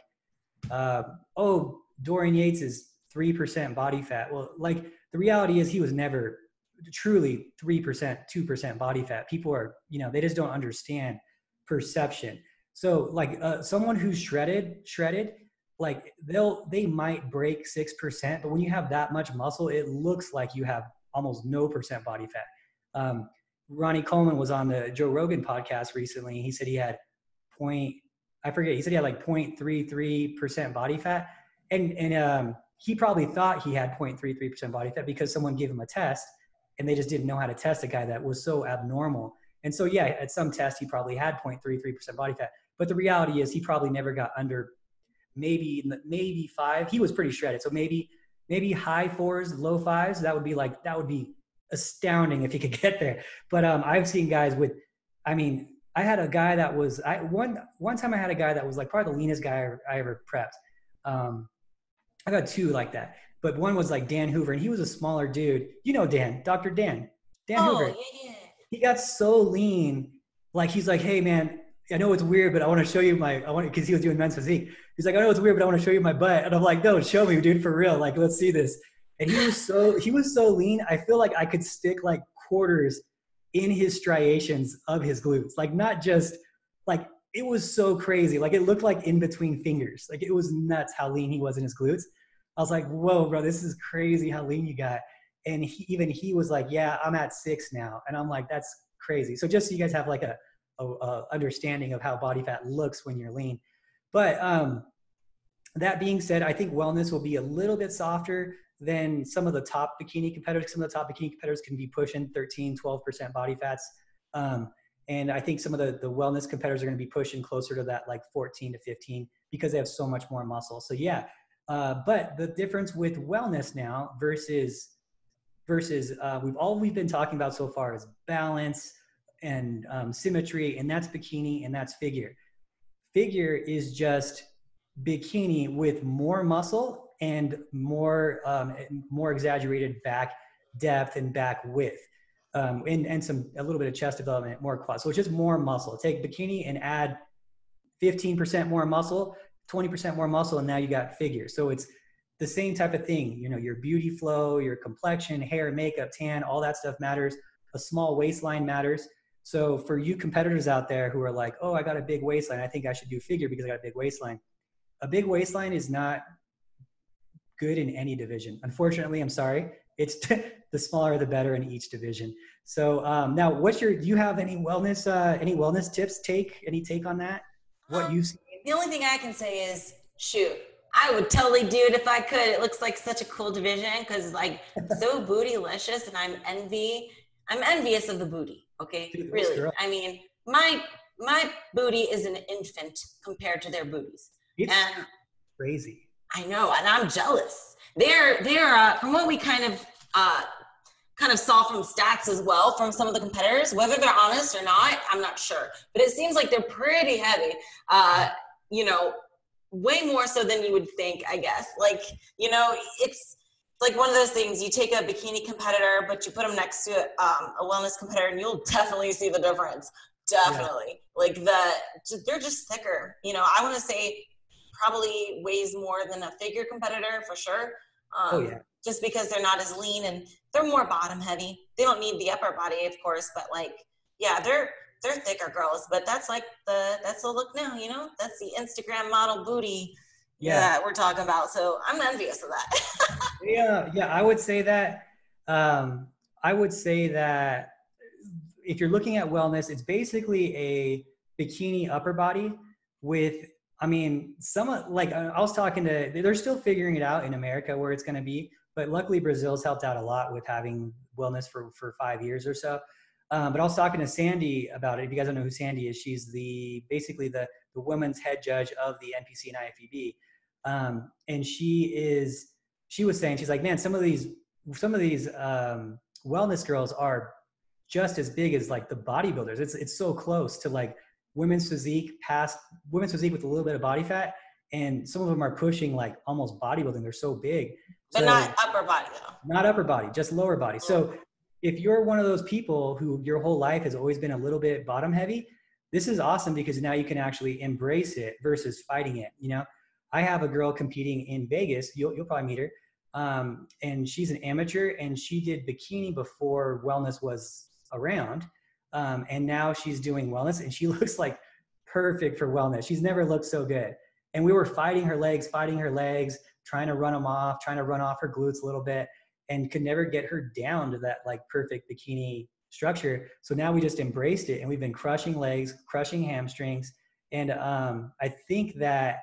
uh, oh, Dorian Yates is three percent body fat. Well, like the reality is he was never truly three percent, two percent body fat. People are, you know, they just don't understand perception. So like uh, someone who's shredded, shredded, like they'll, they might break six percent, but when you have that much muscle, it looks like you have almost no percent body fat. Um, Ronnie Coleman was on the Joe Rogan podcast recently. He said he had point, I forget, he said he had like zero point three three percent body fat. And, and um, he probably thought he had zero point three three percent body fat because someone gave him a test and they just didn't know how to test a guy that was so abnormal. And so, yeah, at some test, he probably had zero point three three percent body fat. But the reality is he probably never got under maybe, maybe five. He was pretty shredded. So maybe, maybe high fours, low fives. That would be like, that would be astounding if he could get there. But um, I've seen guys with, I mean, I had a guy that was, I one one time I had a guy that was like probably the leanest guy I ever, I ever prepped. Um, I got two like that, but one was like Dan Hoover, and he was a smaller dude. You know Dan, Doctor Dan, Dan oh, Hoover. Yeah, yeah. He got so lean, like he's like, hey man, I know it's weird, but I want to show you my, I want because he was doing men's physique. He's like, I know it's weird, but I want to show you my butt. And I'm like, no, show me, dude, for real. Like, let's see this. And he was so, he was so lean. I feel like I could stick like quarters in his striations of his glutes. Like not just like, it was so crazy. Like it looked like in between fingers. Like it was nuts how lean he was in his glutes. I was like, whoa, bro, this is crazy how lean you got. And he, even he was like, yeah, I'm at six now. And I'm like, that's crazy. So just so you guys have like a, a, a understanding of how body fat looks when you're lean. But um, that being said, I think wellness will be a little bit softer than some of the top bikini competitors. Some of the top bikini competitors can be pushing thirteen, twelve percent body fats. Um, and I think some of the, the wellness competitors are going to be pushing closer to that, like fourteen to fifteen, because they have so much more muscle. So yeah. Uh, but the difference with wellness now versus, versus uh, we've all we've been talking about so far is balance and um, symmetry, and that's bikini and that's figure. Figure is just bikini with more muscle and more um, more exaggerated back depth and back width, um, and, and some a little bit of chest development, more quad. So it's just more muscle. Take bikini and add fifteen percent more muscle, twenty percent more muscle, and now you got figure. So it's the same type of thing. You know, your beauty flow, your complexion, hair, makeup, tan, all that stuff matters. A small waistline matters. So for you competitors out there who are like, oh, I got a big waistline, I think I should do figure because I got a big waistline. A big waistline is not good in any division. Unfortunately, I'm sorry. It's the smaller the better in each division. So um, now, what's your? Do you have any wellness? Uh, any wellness tips? Take any take on that? What um, you see? The only thing I can say is, shoot, I would totally do it if I could. It looks like such a cool division because like so bootylicious, and I'm envy. I'm envious of the booty. Okay, Dude, really. girl. I mean, my my booty is an infant compared to their booties. It's and crazy. I know, and I'm jealous. They're they're uh, from what we kind of uh, kind of saw from stats as well from some of the competitors. Whether they're honest or not, I'm not sure. But it seems like they're pretty heavy. Uh, you know, way more so than you would think. I guess, like you know, it's like one of those things, you take a bikini competitor, but you put them next to um, a wellness competitor and you'll definitely see the difference. Definitely. Yeah. Like the, they're just thicker. You know, I want to say probably weighs more than a figure competitor for sure. Um, oh yeah. Just because they're not as lean and they're more bottom heavy. They don't need the upper body, of course, but like, yeah, they're, they're thicker girls, but that's like the, that's the look now, you know, that's the Instagram model booty yeah. that we're talking about. So I'm envious of that. yeah. Yeah. I would say that, um, I would say that if you're looking at wellness, it's basically a bikini upper body with, I mean, some like I was talking to, they're still figuring it out in America where it's going to be, but luckily Brazil's helped out a lot with having wellness for, for five years or so. Um, but I was talking to Sandy about it. If you guys don't know who Sandy is, she's the, basically the, the women's head judge of the N P C and I F B B. Um, and she is, she was saying, she's like, man, some of these, some of these um, wellness girls are just as big as like the bodybuilders. It's, it's so close to like women's physique past women's physique with a little bit of body fat. And some of them are pushing like almost bodybuilding. They're so big. But so, not upper body though. Not upper body, just lower body. So if you're one of those people who your whole life has always been a little bit bottom heavy, this is awesome because now you can actually embrace it versus fighting it. You know, I have a girl competing in Vegas. You'll, you'll probably meet her. Um, and she's an amateur and she did bikini before wellness was around. Um, and now she's doing wellness and she looks like perfect for wellness. She's never looked so good. And we were fighting her legs, fighting her legs, trying to run them off, trying to run off her glutes a little bit, and could never get her down to that like perfect bikini structure. So now we just embraced it and we've been crushing legs, crushing hamstrings. And um, I think that,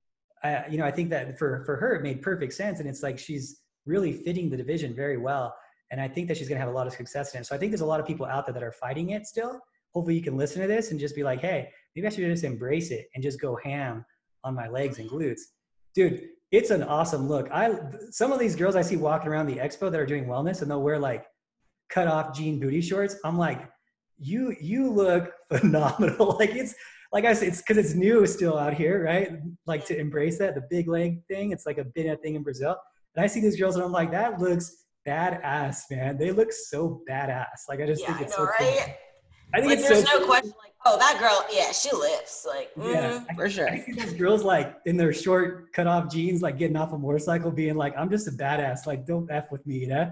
uh, you know, I think that for, for her, it made perfect sense. And it's like, she's really fitting the division very well. And I think that she's going to have a lot of success in it. So I think there's a lot of people out there that are fighting it still. Hopefully you can listen to this and just be like, hey, maybe I should just embrace it and just go ham on my legs and glutes. Dude, it's an awesome look. I some of these girls I see walking around the expo that are doing wellness and they'll wear like cut off jean booty shorts. I'm like, you you look phenomenal. Like it's like I said, it's because it's new still out here, right? Like to embrace that, the big leg thing. It's like a big thing in Brazil. And I see these girls and I'm like, that looks badass, man. They look so badass. Like I just yeah, think it's I know, so right? cool. I think like, it's there's so no cool. question. Like, oh, that girl, yeah, she lifts. Like, mm, yeah, for sure. I see those girls like in their short cut off jeans, like getting off a motorcycle, being like, "I'm just a badass. Like, don't f with me," you know.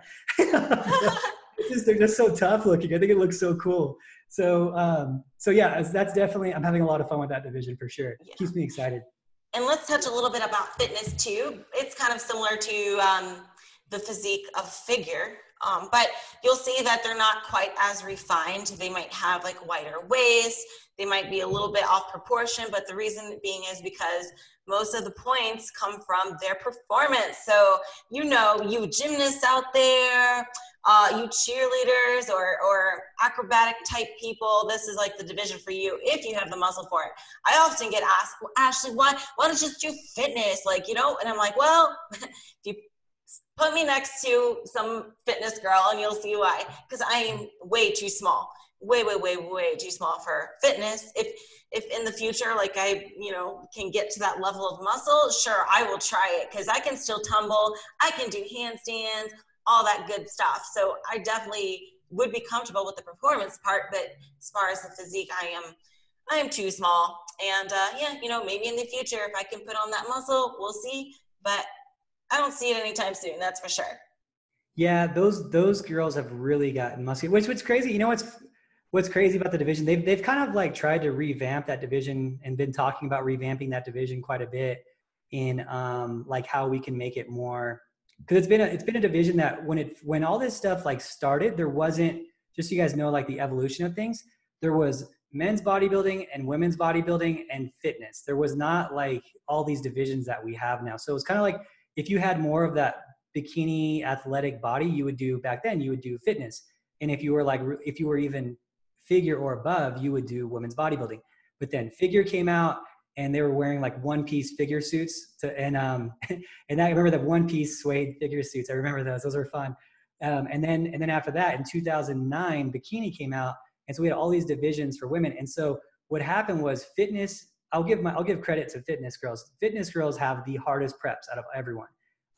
It's just, they're just so tough looking. I think it looks so cool. So, um, so yeah, that's definitely. I'm having a lot of fun with that division for sure. Yeah. Keeps me excited. And let's touch a little bit about fitness too. It's kind of similar to um, the physique of figure. Um, but you'll see that they're not quite as refined. They might have like wider waists. They might be a little bit off proportion, but the reason being is because most of the points come from their performance. So, you know, you gymnasts out there, uh, you cheerleaders or, or acrobatic type people, this is like the division for you if you have the muscle for it. I often get asked, well, Ashley, why, why don't you just do fitness? Like, you know, and I'm like, well, if you put me next to some fitness girl and you'll see why. Because I am way too small. Way, way, way, way too small for fitness. If if in the future, like I, you know, can get to that level of muscle, sure, I will try it because I can still tumble. I can do handstands, all that good stuff. So I definitely would be comfortable with the performance part. But as far as the physique, I am I am too small. And uh, yeah, you know, maybe in the future, if I can put on that muscle, we'll see. But I don't see it anytime soon, that's for sure. Yeah, those those girls have really gotten muscular. Which what's crazy, you know what's what's crazy about the division? They've they've kind of like tried to revamp that division and been talking about revamping that division quite a bit in um like how we can make it more, because it's been a it's been a division that when it when all this stuff like started, there wasn't, just so you guys know, like the evolution of things, there was men's bodybuilding and women's bodybuilding and fitness. There was not like all these divisions that we have now. So it's kind of like if you had more of that bikini athletic body, you would do back then, you would do fitness. And if you were like, if you were even figure or above, you would do women's bodybuilding. But then figure came out and they were wearing like one piece figure suits to, and, um, and I remember the one piece suede figure suits. I remember those, those were fun. Um, and then, and then after that in two thousand nine, bikini came out. And so we had all these divisions for women. And so what happened was fitness, I'll give my, I'll give credit to fitness girls. Fitness girls have the hardest preps out of everyone. Um,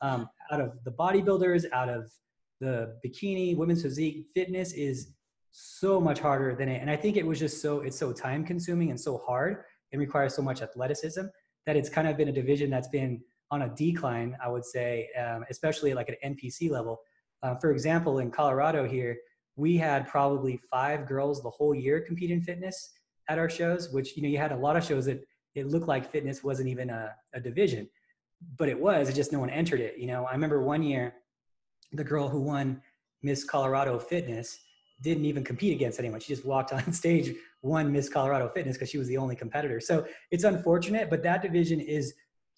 out of the bodybuilders, out of the bikini, women's physique, fitness is so much harder than it. And I think it was just so, it's so time consuming and so hard and requires so much athleticism that it's kind of been a division that's been on a decline, I would say, um, especially like at N P C level. Uh, for example, in Colorado here, we had probably five girls the whole year compete in fitness at our shows, which, you know, you had a lot of shows that it looked like fitness wasn't even a, a division, but it was, it just no one entered it. You know, I remember one year, the girl who won Miss Colorado Fitness didn't even compete against anyone. She just walked on stage, won Miss Colorado Fitness because she was the only competitor. So it's unfortunate, but that division is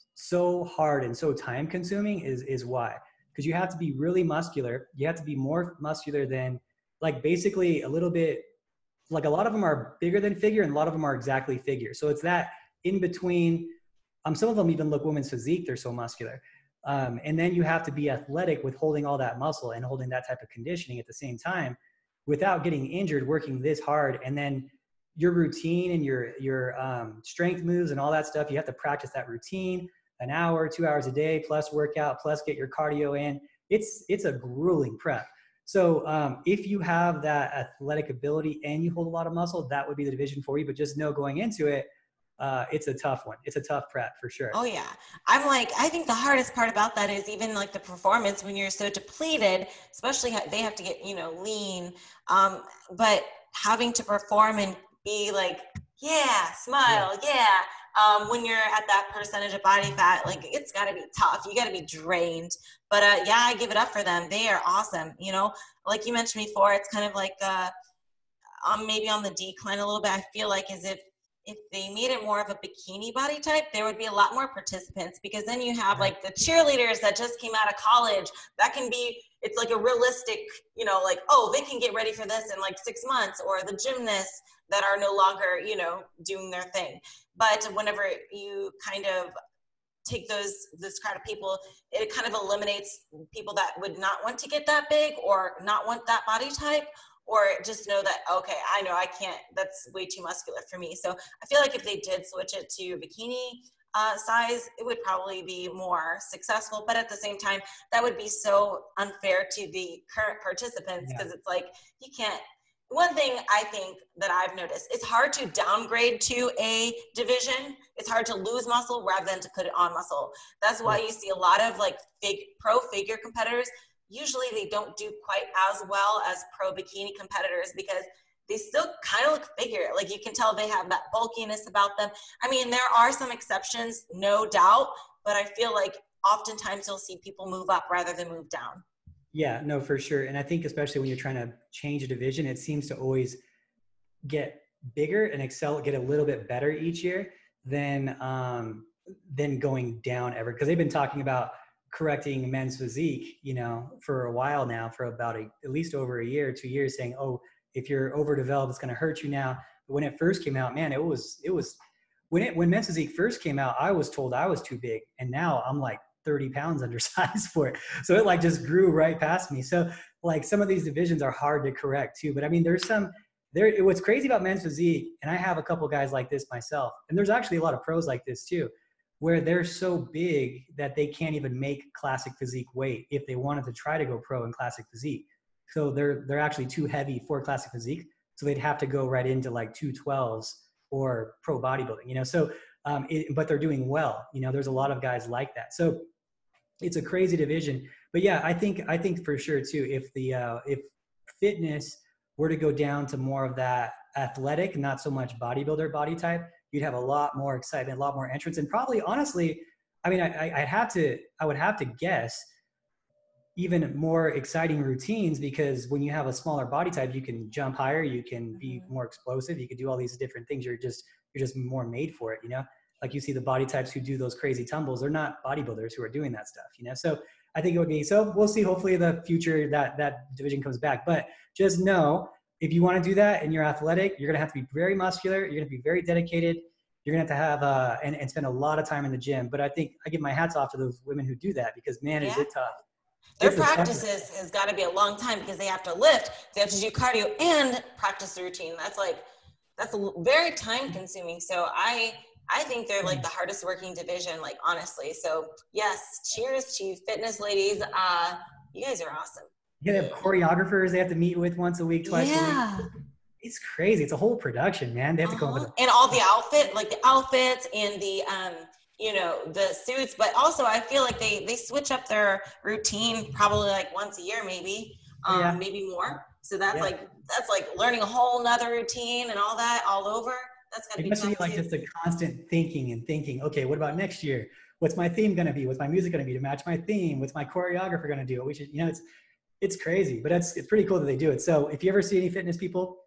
so hard and so time consuming is, is why. Because you have to be really muscular. You have to be more muscular than, like, basically a little bit, like a lot of them are bigger than figure and a lot of them are exactly figure. So it's that in between. Um, some of them even look women's physique. They're so muscular. Um, and then you have to be athletic with holding all that muscle and holding that type of conditioning at the same time without getting injured, working this hard. And then your routine and your, your um, strength moves and all that stuff, you have to practice that routine an hour, two hours a day, plus workout, plus get your cardio in. It's, it's a grueling prep. So um, if you have that athletic ability and you hold a lot of muscle, that would be the division for you. But just know going into it, uh, it's a tough one. It's a tough prep for sure. Oh yeah. I'm like, I think the hardest part about that is even like the performance when you're so depleted, especially they have to get, you know, lean, um, but having to perform and be like, yeah, smile. Yeah. yeah. Um, when you're at that percentage of body fat, like it's gotta be tough. You gotta be drained, but, uh, yeah, I give it up for them. They are awesome. You know, like you mentioned before, it's kind of like, uh, um, maybe on the decline a little bit. I feel like as if, if they made it more of a bikini body type, there would be a lot more participants, because then you have like the cheerleaders that just came out of college. That can be, it's like a realistic, you know, like, oh, they can get ready for this in like six months, or the gymnasts that are no longer, you know, doing their thing. But whenever you kind of take those, this crowd of people, it kind of eliminates people that would not want to get that big or not want that body type, or just know that, okay, I know I can't, that's way too muscular for me. So I feel like if they did switch it to bikini uh, size, it would probably be more successful. But at the same time, that would be so unfair to the current participants, because yeah. It's like, you can't, one thing I think that I've noticed, it's hard to downgrade to a division. It's hard to lose muscle rather than to put it on muscle. That's why you see a lot of like fig, pro figure competitors. Usually they don't do quite as well as pro bikini competitors, because they still kind of look figure. Like you can tell they have that bulkiness about them. I mean, there are some exceptions, no doubt, but I feel like oftentimes you'll see people move up rather than move down. Yeah, no, for sure. And I think especially when you're trying to change a division, it seems to always get bigger and excel, get a little bit better each year than, um, than going down ever. Because they've been talking about correcting men's physique, you know, for a while now, for about a, at least over a year, two years, saying, oh, if you're overdeveloped, it's going to hurt you now. But when it first came out, man, it was, it was, when it, when men's physique first came out, I was told I was too big. And now I'm like thirty pounds undersized for it. So it like just grew right past me. So like some of these divisions are hard to correct too. But I mean, there's some, there, what's crazy about men's physique, and I have a couple guys like this myself, and there's actually a lot of pros like this too, where they're so big that they can't even make classic physique weight if they wanted to try to go pro in classic physique. So they're, they're actually too heavy for classic physique. So they'd have to go right into like two twelves or pro bodybuilding, you know? So, um, it, but they're doing well, you know, there's a lot of guys like that. So it's a crazy division, but yeah, I think, I think for sure too, if the, uh, if fitness were to go down to more of that athletic, not so much bodybuilder body type, you'd have a lot more excitement, a lot more entrance, and probably honestly, I mean, I, I'd have to, I would have to guess even more exciting routines, because when you have a smaller body type, you can jump higher, you can be more explosive, you can do all these different things. You're just, you're just more made for it, you know? Like you see the body types who do those crazy tumbles, they're not bodybuilders who are doing that stuff, you know? So I think it would be, so we'll see, hopefully in the future that that division comes back, but just know, if you want to do that and you're athletic, you're going to have to be very muscular, you're going to be very dedicated, you're going to have to have, uh, and, and spend a lot of time in the gym. But I think I give my hats off to those women who do that, because man, yeah. is it tough. Their practices has got to be a long time, because they have to lift, they have to do cardio and practice the routine. That's like, that's very time consuming. So I, I think they're like the hardest working division, like honestly. So yes, cheers to fitness ladies. Uh, you guys are awesome. Yeah, they have choreographers they have to meet with once a week, twice a week. Yeah. It's crazy. It's a whole production, man. They have to come up Uh-huh. with a And all the outfit, like the outfits and the, um, you know, the suits, but also I feel like they, they switch up their routine probably like once a year, maybe, um, yeah. maybe more. So that's Yeah. like, that's like learning a whole nother routine and all that all over. That's gotta It be must tough be like too. just a constant thinking and thinking, okay, what about next year? What's my theme going to be? What's my music going to be to match my theme? What's my choreographer going to do? We should, you know, it's, it's crazy, but it's, it's pretty cool that they do it. So if you ever see any fitness people,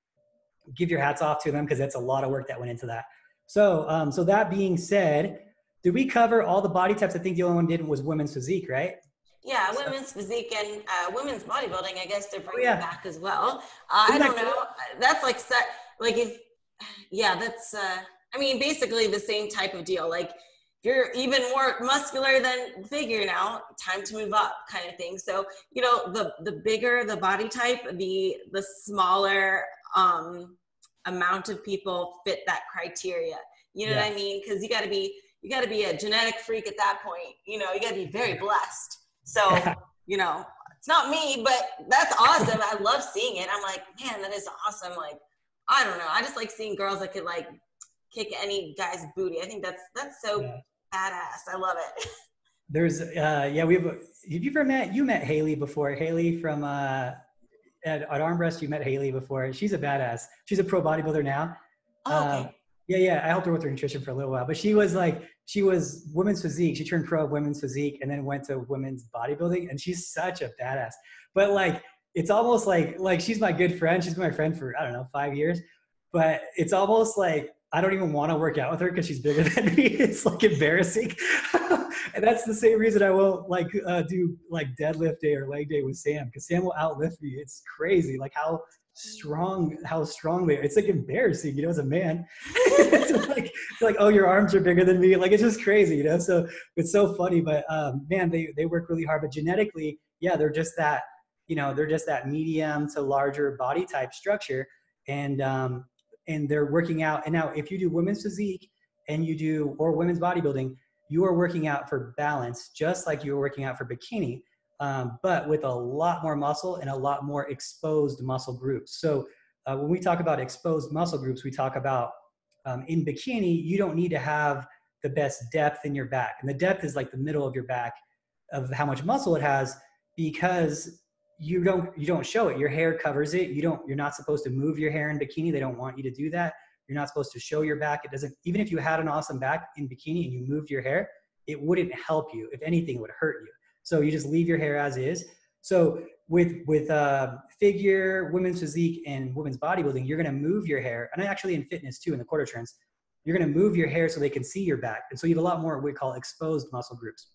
give your hats off to them, because that's a lot of work that went into that. So, um, so that being said, did we cover all the body types? I think the only one didn't was women's physique, right? Yeah, women's physique and uh, women's bodybuilding, I guess they're bringing Oh, yeah. back as well. Uh, I Isn't that don't know. cool? That's like set, like if, yeah, that's, uh, I mean, basically the same type of deal. Like you're even more muscular than figure now, time to move up kind of thing. So, you know, the, the bigger the body type, the, the smaller um, amount of people fit that criteria. You know Yeah. what I mean? Because you got to be, you got to be a genetic freak at that point. You know, you got to be very blessed. So, you know, it's not me, but that's awesome. I love seeing it. I'm like, man, that is awesome. Like, I don't know. I just like seeing girls that could like kick any guy's booty. I think that's, that's so Yeah. badass. I love it. There's, uh, yeah, we have, have you ever met, you met Haley before, Haley from, uh, at, at Armrest, you met Haley before. She's a badass. She's a pro bodybuilder now. Oh, okay. Um, yeah, yeah. I helped her with her nutrition for a little while, but she was like, she was women's physique. She turned pro women's physique and then went to women's bodybuilding, and she's such a badass. But like, it's almost like, like she's my good friend. She's been my friend for, I don't know, five years, but it's almost like, I don't even want to work out with her because she's bigger than me. It's like embarrassing. And that's the same reason I won't like uh, do like deadlift day or leg day with Sam, because Sam will outlift me. It's crazy. Like how strong, how strong they are. It's like embarrassing, you know, as a man. it's like, it's like, oh, your arms are bigger than me. Like, it's just crazy, you know? So it's so funny, but um, man, they, they work really hard, but genetically, yeah, they're just that, you know, they're just that medium to larger body type structure. And, um, and they're working out. And now if you do women's physique and you do, or women's bodybuilding, you are working out for balance, just like you were working out for bikini, um, but with a lot more muscle and a lot more exposed muscle groups. So uh, when we talk about exposed muscle groups, we talk about um, in bikini, you don't need to have the best depth in your back. And the depth is like the middle of your back of how much muscle it has, because you don't, you don't show it. Your hair covers it. You don't, you're not supposed to move your hair in bikini. They don't want you to do that. You're not supposed to show your back. It doesn't, even if you had an awesome back in bikini and you moved your hair, it wouldn't help you. If anything, it would hurt you. So you just leave your hair as is. So with, with uh, figure, women's physique, and women's bodybuilding, you're going to move your hair. And actually in fitness too, in the quarter turns, you're going to move your hair so they can see your back. And so you have a lot more what we call exposed muscle groups.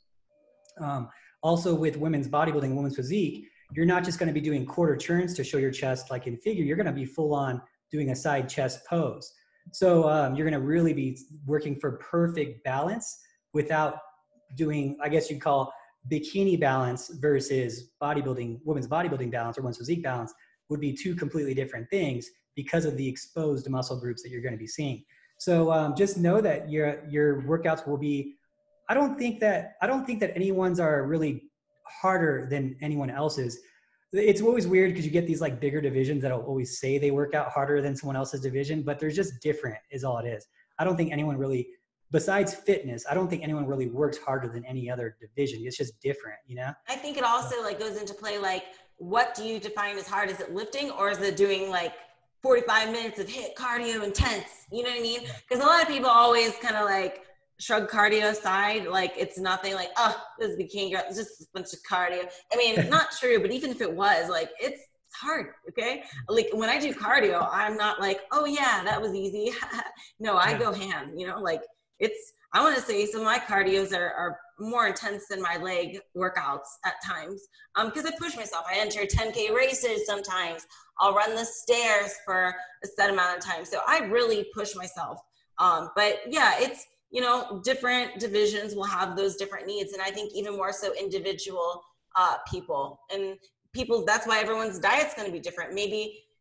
Um, also with women's bodybuilding, women's physique, you're not just going to be doing quarter turns to show your chest like in figure. You're going to be full on doing a side chest pose. So um, you're going to really be working for perfect balance without doing, I guess you'd call bikini balance versus bodybuilding, women's bodybuilding balance or women's physique balance would be two completely different things because of the exposed muscle groups that you're going to be seeing. So um, just know that your, your workouts will be, I don't think that, I don't think that anyone's are really harder than anyone else's. It's always weird because you get these like bigger divisions that'll always say they work out harder than someone else's division, but they're just different is all it is. I don't think anyone really, besides fitness, I don't think anyone really works harder than any other division. It's just different, you know? I think it also like goes into play, like, what do you define as hard? Is it lifting, or is it doing like forty-five minutes of HIIT cardio intense? You know what I mean? Because a lot of people always kind of like shrug cardio aside, like it's nothing, like, oh, this is bikini girl, it's just a bunch of cardio. I mean, not true, but even if it was, like, it's hard, okay? Like when I do cardio, I'm not like, oh yeah, that was easy. No, I go ham, you know, like it's, I want to say some of my cardios are, are more intense than my leg workouts at times, um, because I push myself. I enter ten K races sometimes. I'll run the stairs for a set amount of time. So I really push myself. Um, but yeah, it's, you know, different divisions will have those different needs. And I think even more so individual uh, people and people, that's why everyone's diet's going to be different. Maybe,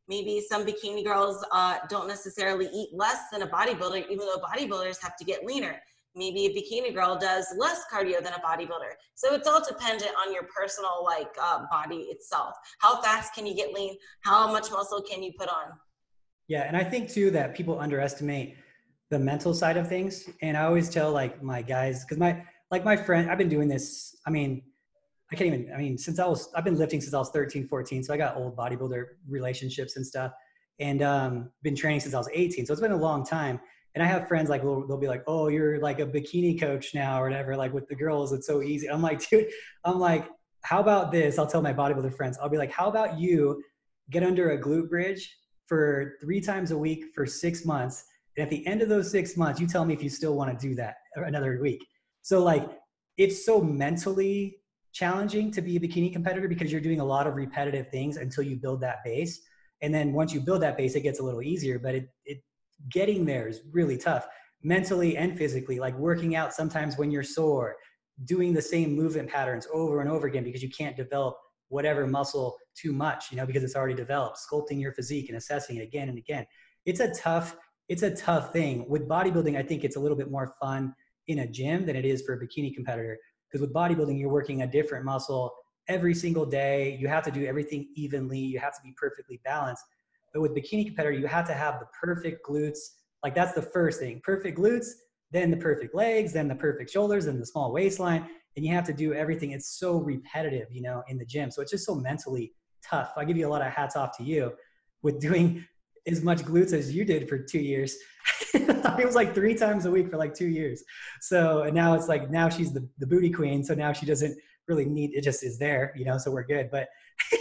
Maybe some bikini girls uh, don't necessarily eat less than a bodybuilder, even though bodybuilders have to get leaner. Maybe a bikini girl does less cardio than a bodybuilder. So it's all dependent on your personal like uh, body itself. How fast can you get lean? How much muscle can you put on? Yeah, and I think too that people underestimate the mental side of things. And I always tell like my guys, because my like my friend, I've been doing this. I mean, I can't even. I mean, since I was, I've been lifting since I was thirteen, fourteen. So I got old bodybuilder relationships and stuff, and um, been training since I was eighteen. So it's been a long time. And I have friends like they'll, they'll be like, "Oh, you're like a bikini coach now, or whatever." Like with the girls, it's so easy. I'm like, dude, I'm like, how about this? I'll tell my bodybuilder friends. I'll be like, how about you get under a glute bridge for three times a week for six months. And at the end of those six months, you tell me if you still want to do that another week. So like, it's so mentally challenging to be a bikini competitor because you're doing a lot of repetitive things until you build that base. And then once you build that base, it gets a little easier, but it, it getting there is really tough mentally and physically, like working out sometimes when you're sore, doing the same movement patterns over and over again because you can't develop whatever muscle too much, you know, because it's already developed, sculpting your physique and assessing it again and again. It's a tough, it's a tough thing. With bodybuilding, I think it's a little bit more fun in a gym than it is for a bikini competitor. Because with bodybuilding, you're working a different muscle every single day. You have to do everything evenly. You have to be perfectly balanced. But with bikini competitor, you have to have the perfect glutes. Like that's the first thing, perfect glutes, then the perfect legs, then the perfect shoulders, and the small waistline. And you have to do everything. It's so repetitive, you know, in the gym. So it's just so mentally tough. I give you a lot of hats off to you with doing as much glutes as you did for two years. It was like three times a week for like two years. So, and now it's like, now she's the, the booty queen. So now she doesn't really need, it just is there, you know, so we're good. But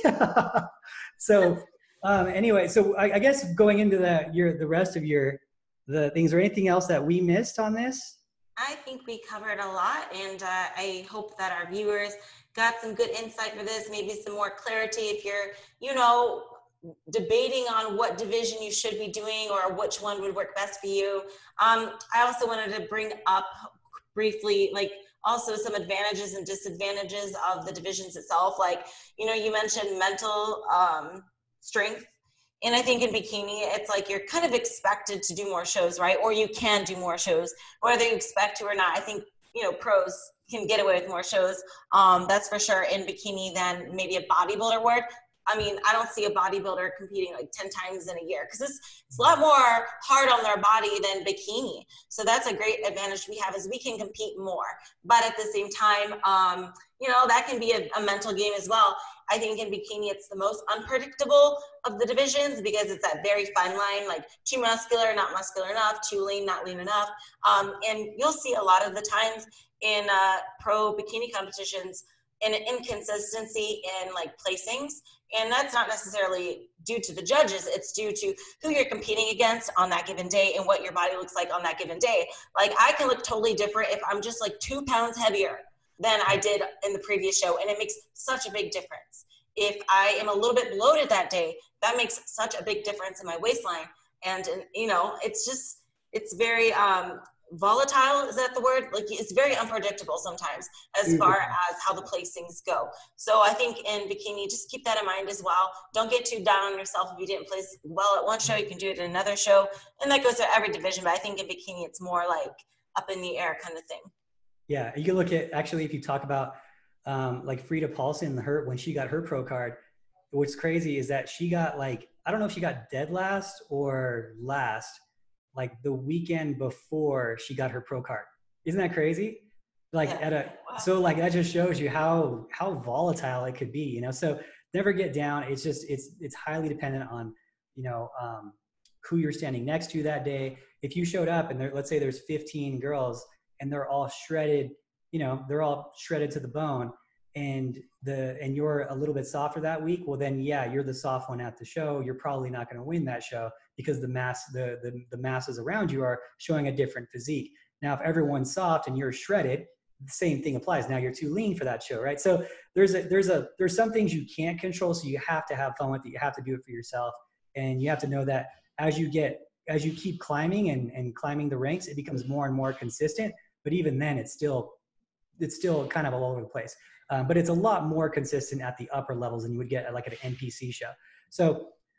so um, anyway, so I, I guess going into that, your, the rest of your, the things, or anything else that we missed on this? I think we covered a lot, and uh, I hope that our viewers got some good insight for this, maybe some more clarity if you're, you know, debating on what division you should be doing or which one would work best for you. Um, I also wanted to bring up briefly, like, also some advantages and disadvantages of the divisions itself. Like, you know, you mentioned mental um, strength. And I think in bikini, it's like you're kind of expected to do more shows, right? Or you can do more shows, whether you expect to or not. I think, you know, pros can get away with more shows. Um, that's for sure in bikini than maybe a bodybuilder would. I mean, I don't see a bodybuilder competing like ten times in a year because it's, it's a lot more hard on their body than bikini. So that's a great advantage we have is we can compete more. But at the same time, um, you know, that can be a, a mental game as well. I think in bikini, it's the most unpredictable of the divisions because it's that very fine line, like too muscular, not muscular enough, too lean, not lean enough. Um, and you'll see a lot of the times in uh, pro bikini competitions, an inconsistency in like placings. And that's not necessarily due to the judges. It's due to who you're competing against on that given day and what your body looks like on that given day. Like I can look totally different if I'm just like two pounds heavier than I did in the previous show. And it makes such a big difference. If I am a little bit bloated that day, that makes such a big difference in my waistline. And, and you know, it's just, it's very, um, volatile, is that the word? Like it's very unpredictable sometimes as far as how the placings go. So I think in bikini, just keep that in mind as well. Don't get too down on yourself if you didn't place well at one show, you can do it in another show. And that goes to every division, but I think in bikini, it's more like up in the air kind of thing. Yeah, you can look at, actually, if you talk about um, like Frida Paulson, her, when she got her pro card, what's crazy is that she got like, I don't know if she got dead last or last, like the weekend before she got her pro card. Isn't that crazy? Like yeah. at a, so like that just shows you how, how volatile it could be, you know? So never get down. It's just, it's, it's highly dependent on, you know, um, who you're standing next to that day. If you showed up and there, let's say there's fifteen girls and they're all shredded, you know, they're all shredded to the bone and the, and you're a little bit softer that week. Well, then, yeah, you're the soft one at the show. You're probably not going to win that show because the mass, the, the, the masses around you are showing a different physique. Now, if everyone's soft and you're shredded, the same thing applies. Now you're too lean for that show, right? So there's a, there's a, there's some things you can't control. So you have to have fun with it. You have to do it for yourself. And you have to know that as you get, as you keep climbing and, and climbing the ranks, it becomes more and more consistent. But even then it's still, it's still kind of all over the place. Um, but it's a lot more consistent at the upper levels than you would get at like an N P C show. So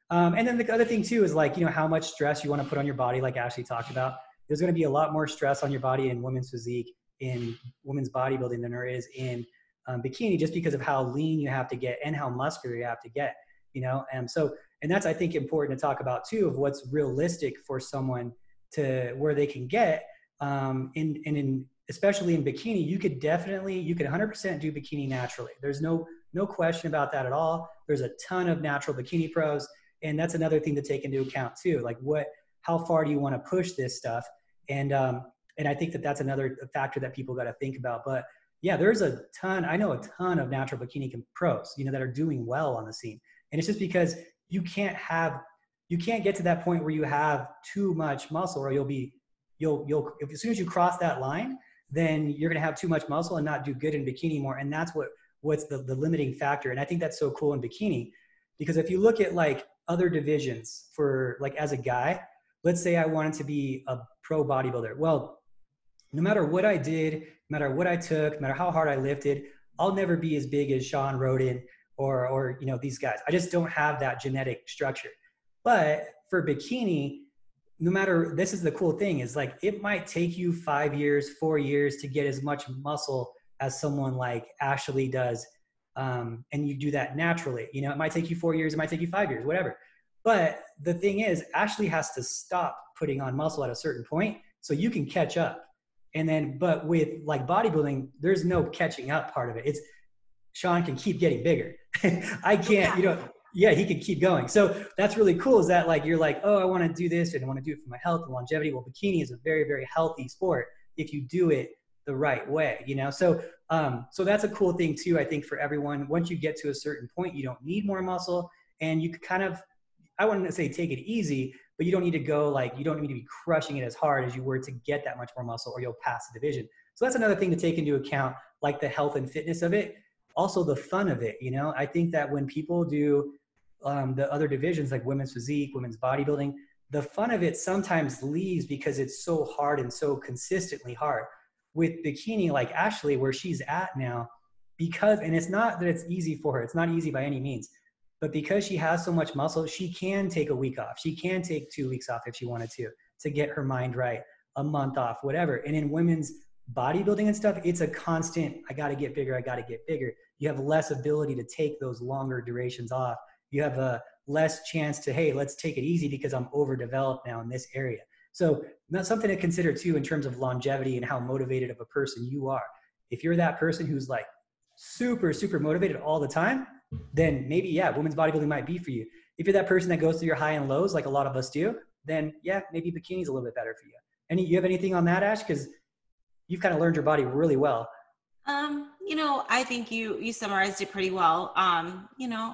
Um, and then the other thing too is like, you know, how much stress you want to put on your body, like Ashley talked about. There's going to be a lot more stress on your body in women's physique, in women's bodybuilding than there is in um, bikini, just because of how lean you have to get and how muscular you have to get, you know? And so, and that's, I think, important to talk about too, of what's realistic for someone to where they can get um, in, and in, especially in bikini, you could definitely, you could one hundred percent do bikini naturally. There's no, no question about that at all. There's a ton of natural bikini pros. And that's another thing to take into account too. Like what, how far do you want to push this stuff? And, um, and I think that that's another factor that people got to think about. But yeah, there's a ton, I know a ton of natural bikini pros, you know, that are doing well on the scene. And it's just because you can't have, you can't get to that point where you have too much muscle, or you'll be, you'll, you'll, if, as soon as you cross that line, then you're going to have too much muscle and not do good in bikini more. And that's what, what's the, the limiting factor. And I think that's so cool in bikini, because if you look at like other divisions for like, as a guy, let's say I wanted to be a pro bodybuilder. Well, no matter what I did, no matter what I took, no matter how hard I lifted, I'll never be as big as Sean Roden or, or, you know, these guys. I just don't have that genetic structure. But for bikini, no matter, this is the cool thing, is like, it might take you five years, four years to get as much muscle as someone like Ashley does. Um, and you do that naturally. You know, it might take you four years, it might take you five years, whatever. But the thing is, Ashley has to stop putting on muscle at a certain point so you can catch up. And then, but with like bodybuilding, there's no catching up part of it. It's Sean can keep getting bigger. I can't, you know, yeah, he can keep going. So that's really cool, is that like, you're like, oh, I want to do this and I want to do it for my health and longevity. Well, bikini is a very, very healthy sport if you do it the right way, you know? So, um, so that's a cool thing too, I think, for everyone. Once you get to a certain point, you don't need more muscle, and you could kind of, I wouldn't say take it easy, but you don't need to go like, you don't need to be crushing it as hard as you were to get that much more muscle, or you'll pass the division. So that's another thing to take into account, like the health and fitness of it. Also the fun of it, you know? I think that when people do um, the other divisions, like women's physique, women's bodybuilding, the fun of it sometimes leaves because it's so hard and so consistently hard. With bikini, like Ashley, where she's at now, because, and it's not that it's easy for her, it's not easy by any means, but because she has so much muscle, she can take a week off. She can take two weeks off if she wanted to, to get her mind right, a month off, whatever. And in women's bodybuilding and stuff, it's a constant, I got to get bigger, I got to get bigger. You have less ability to take those longer durations off. You have a less chance to, hey, let's take it easy because I'm overdeveloped now in this area. So that's something to consider too, in terms of longevity and how motivated of a person you are. If you're that person who's like super, super motivated all the time, then maybe, yeah, women's bodybuilding might be for you. If you're that person that goes through your high and lows, like a lot of us do, then yeah, maybe bikini's a little bit better for you. Any, you have anything on that, Ash? Because you've kind of learned your body really well. Um, you know, I think you, you summarized it pretty well. Um, you know,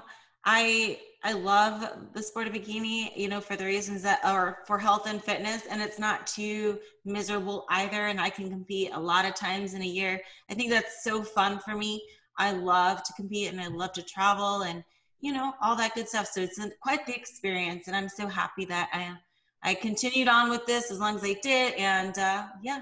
I, I love the sport of bikini, you know, for the reasons that are for health and fitness, and it's not too miserable either. And I can compete a lot of times in a year. I think that's so fun for me. I love to compete and I love to travel and, you know, all that good stuff. So it's quite the experience, and I'm so happy that I, I continued on with this as long as I did. And uh, yeah.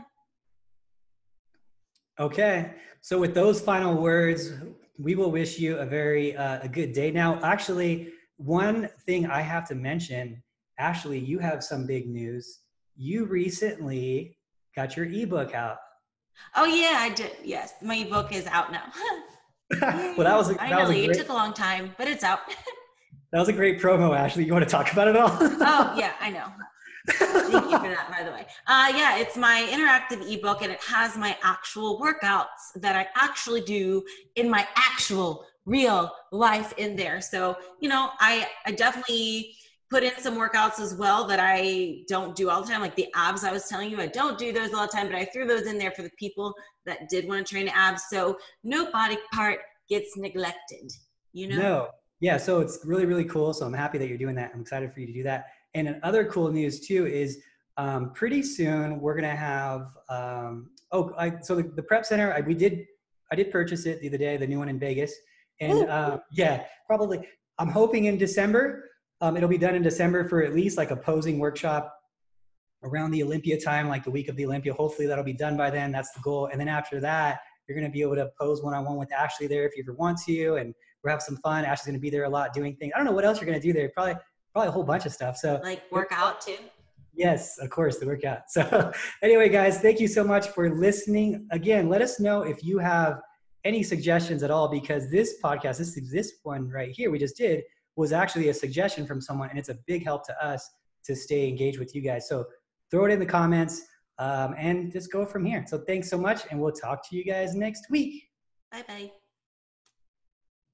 Okay. So with those final words, we will wish you a very, uh, a good day. Now, actually, one thing I have to mention, Ashley, you have some big news. You recently got your ebook out. Oh yeah, I did. Yes. My ebook is out now. Well, that was, a, that was a great, it took a long time, but it's out. That was a great promo, Ashley. You want to talk about it all? Oh yeah, I know. Thank you for that, by the way. Uh, yeah, it's my interactive ebook, and it has my actual workouts that I actually do in my actual real life in there. So, you know, I, I definitely put in some workouts as well that I don't do all the time, like the abs I was telling you. I don't do those all the time, but I threw those in there for the people that did want to train abs. So no body part gets neglected, you know? No. Yeah, so it's really, really cool. So I'm happy that you're doing that. I'm excited for you to do that. And another cool news too is um, pretty soon we're gonna have. Um, oh, I, so the, the Prep Center, I, we did. I did purchase it the other day, the new one in Vegas, and uh, yeah, probably. I'm hoping in December. Um, it'll be done in December for at least like a posing workshop around the Olympia time, like the week of the Olympia. Hopefully that'll be done by then. That's the goal. And then after that, you're gonna be able to pose one-on-one with Ashley there if you ever want to, and we'll have some fun. Ashley's gonna be there a lot doing things. I don't know what else you're gonna do there. Probably. probably a whole bunch of stuff. So like work out too. Yes, of course, the workout. So anyway, guys, thank you so much for listening. Again, let us know if you have any suggestions at all, because this podcast, this, this one right here we just did, was actually a suggestion from someone, and it's a big help to us to stay engaged with you guys. So throw it in the comments um, and just go from here. So thanks so much, and we'll talk to you guys next week. Bye-bye.